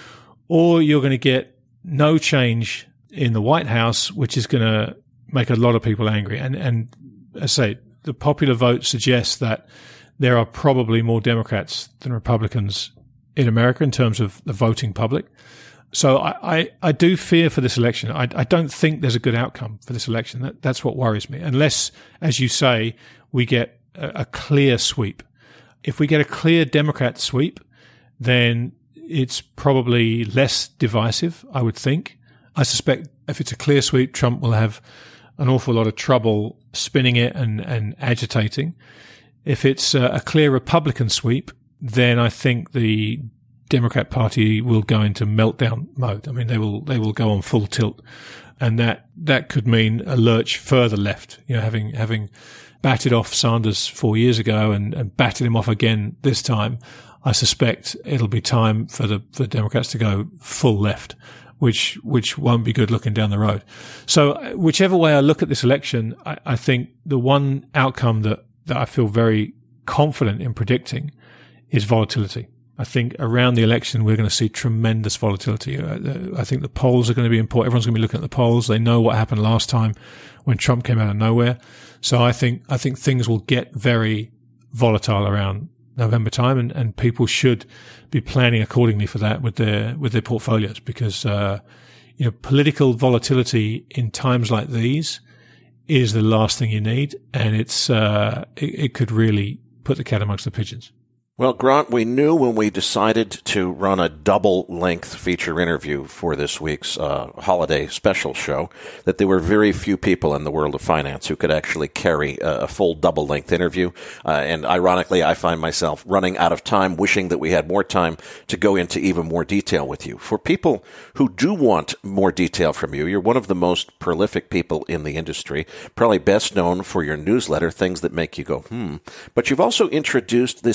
or you're going to get no change in the White House, which is going to make a lot of people angry. And, and as I say, the popular vote suggests that there are probably more Democrats than Republicans in America in terms of the voting public. So I, I, I do fear for this election. I, I don't think there's a good outcome for this election. That, that's what worries me. Unless, as you say, we get a, a clear sweep. If we get a clear Democrat sweep, then it's probably less divisive, I would think. I suspect if it's a clear sweep, Trump will have an awful lot of trouble spinning it and, and agitating. If it's a, a clear Republican sweep, then I think the Democrat Party will go into meltdown mode. I mean, they will they will go on full tilt, and that that could mean a lurch further left. You know, having having batted off Sanders four years ago and, and batted him off again this time, I suspect it'll be time for the for the Democrats to go full left, which which won't be good looking down the road. So, whichever way I look at this election, I, I think the one outcome that that I feel very confident in predicting is volatility. I think around the election, we're going to see tremendous volatility. I think the polls are going to be important. Everyone's going to be looking at the polls. They know what happened last time when Trump came out of nowhere. So I think, I think things will get very volatile around November time, and, and people should be planning accordingly for that with their, with their portfolios, because, uh, you know, political volatility in times like these is the last thing you need. And it's, uh, it, it could really put the cat amongst the pigeons. Well, Grant, we knew when we decided to run a double-length feature interview for this week's uh, holiday special show that there were very few people in the world of finance who could actually carry a, a full double-length interview. Uh, and ironically, I find myself running out of time, wishing that we had more time to go into even more detail with you. For people who do want more detail from you, you're one of the most prolific people in the industry, probably best known for your newsletter, Things That Make You Go, hmm. But you've also introduced this hmm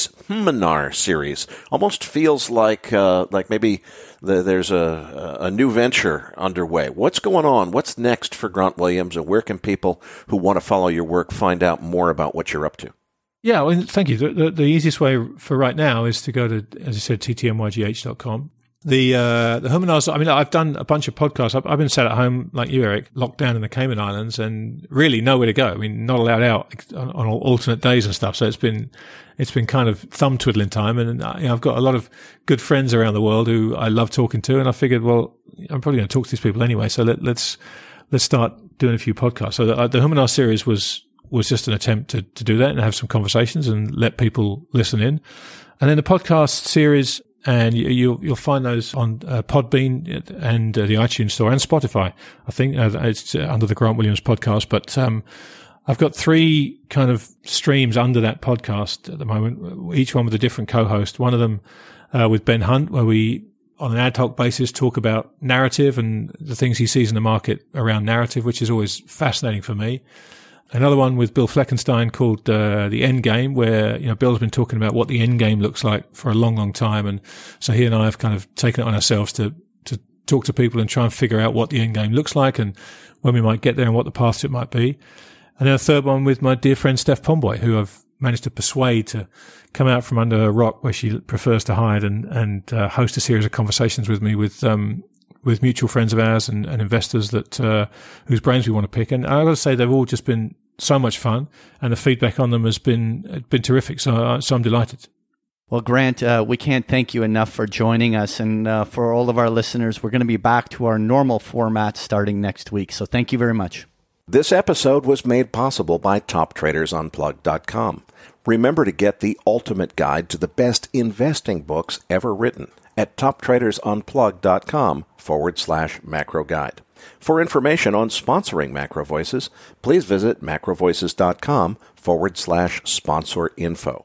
Huminar series. Almost feels like uh, like maybe the, there's a, a new venture underway. What's going on? What's next for Grant Williams, and where can people who want to follow your work find out more about what you're up to? Yeah, well, thank you. The, the, the easiest way for right now is to go to, as I said, t t m y g h dot com. The uh, the Huminars, I mean, I've done a bunch of podcasts. I've, I've been sat at home, like you, Eric, locked down in the Cayman Islands and really nowhere to go. I mean, not allowed out on, on alternate days and stuff. So it's been it's been kind of thumb twiddling time. And you know, I've got a lot of good friends around the world who I love talking to. And I figured, well, I'm probably going to talk to these people anyway. So let, let's let's start doing a few podcasts. So the, the Huminar series was was just an attempt to, to do that and have some conversations and let people listen in. And then the podcast series, and you, you'll, you'll find those on uh, Podbean and uh, the iTunes Store and Spotify. I think uh, it's uh, under the Grant Williams podcast. But um, I've got three kind of streams under that podcast at the moment, each one with a different co-host. One of them uh, with Ben Hunt, where we, on an ad hoc basis, talk about narrative and the things he sees in the market around narrative, which is always fascinating for me. Another one with Bill Fleckenstein called uh, The End Game, where, you know, Bill's been talking about what the end game looks like for a long, long time. And so he and I have kind of taken it on ourselves to, to talk to people and try and figure out what the end game looks like and when we might get there and what the path to it might be. And then a third one with my dear friend Steph Pomboy, who I've managed to persuade to come out from under a rock where she prefers to hide and, and uh, host a series of conversations with me with, um, with mutual friends of ours and, and investors that, uh, whose brains we want to pick. And I've got to say, they've all just been so much fun, and the feedback on them has been, been terrific. So, uh, so I'm delighted. Well, Grant, uh, we can't thank you enough for joining us. And uh, for all of our listeners, we're going to be back to our normal format starting next week. So thank you very much. This episode was made possible by top traders unplugged dot com. Remember to get the ultimate guide to the best investing books ever written at top traders unplugged dot com forward slash macro guide. For information on sponsoring Macro Voices, please visit macro voices dot com forward slash sponsor info.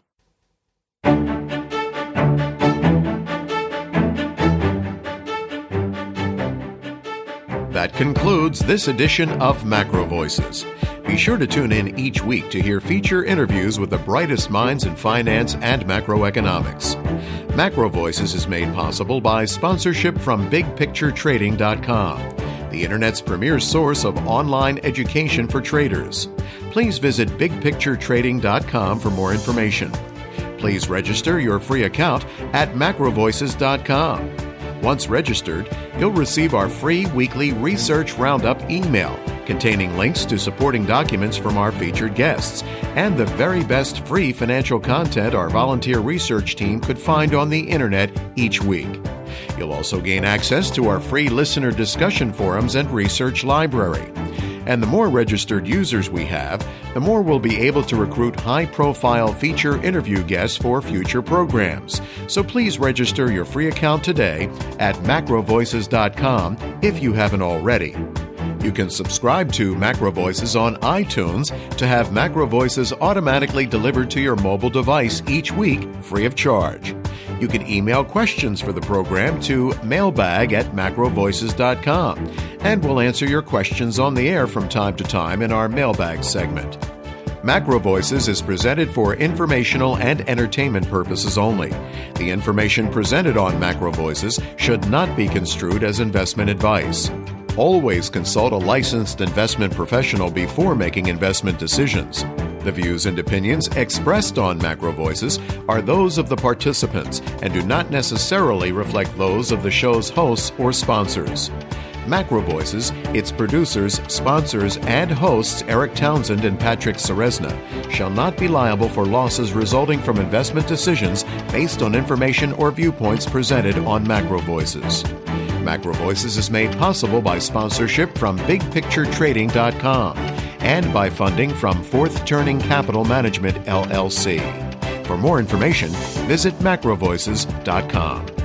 That concludes this edition of Macro Voices. Be sure to tune in each week to hear feature interviews with the brightest minds in finance and macroeconomics. Macro Voices is made possible by sponsorship from big picture trading dot com, the Internet's premier source of online education for traders. Please visit big picture trading dot com for more information. Please register your free account at macro voices dot com. Once registered, you'll receive our free weekly Research Roundup email containing links to supporting documents from our featured guests and the very best free financial content our volunteer research team could find on the Internet each week. You'll also gain access to our free listener discussion forums and research library. And the more registered users we have, the more we'll be able to recruit high-profile feature interview guests for future programs. So please register your free account today at macro voices dot com if you haven't already. You can subscribe to Macro Voices on iTunes to have Macro Voices automatically delivered to your mobile device each week free of charge. You can email questions for the program to mailbag at macro voices dot com, and we'll answer your questions on the air from time to time in our mailbag segment. Macro Voices is presented for informational and entertainment purposes only. The information presented on Macro Voices should not be construed as investment advice. Always consult a licensed investment professional before making investment decisions. The views and opinions expressed on Macro Voices are those of the participants and do not necessarily reflect those of the show's hosts or sponsors. Macro Voices, its producers, sponsors, and hosts Eric Townsend and Patrick Ceresna shall not be liable for losses resulting from investment decisions based on information or viewpoints presented on Macro Voices. Macro Voices is made possible by sponsorship from big picture trading dot com and by funding from Fourth Turning Capital Management, L L C. For more information, visit macro voices dot com.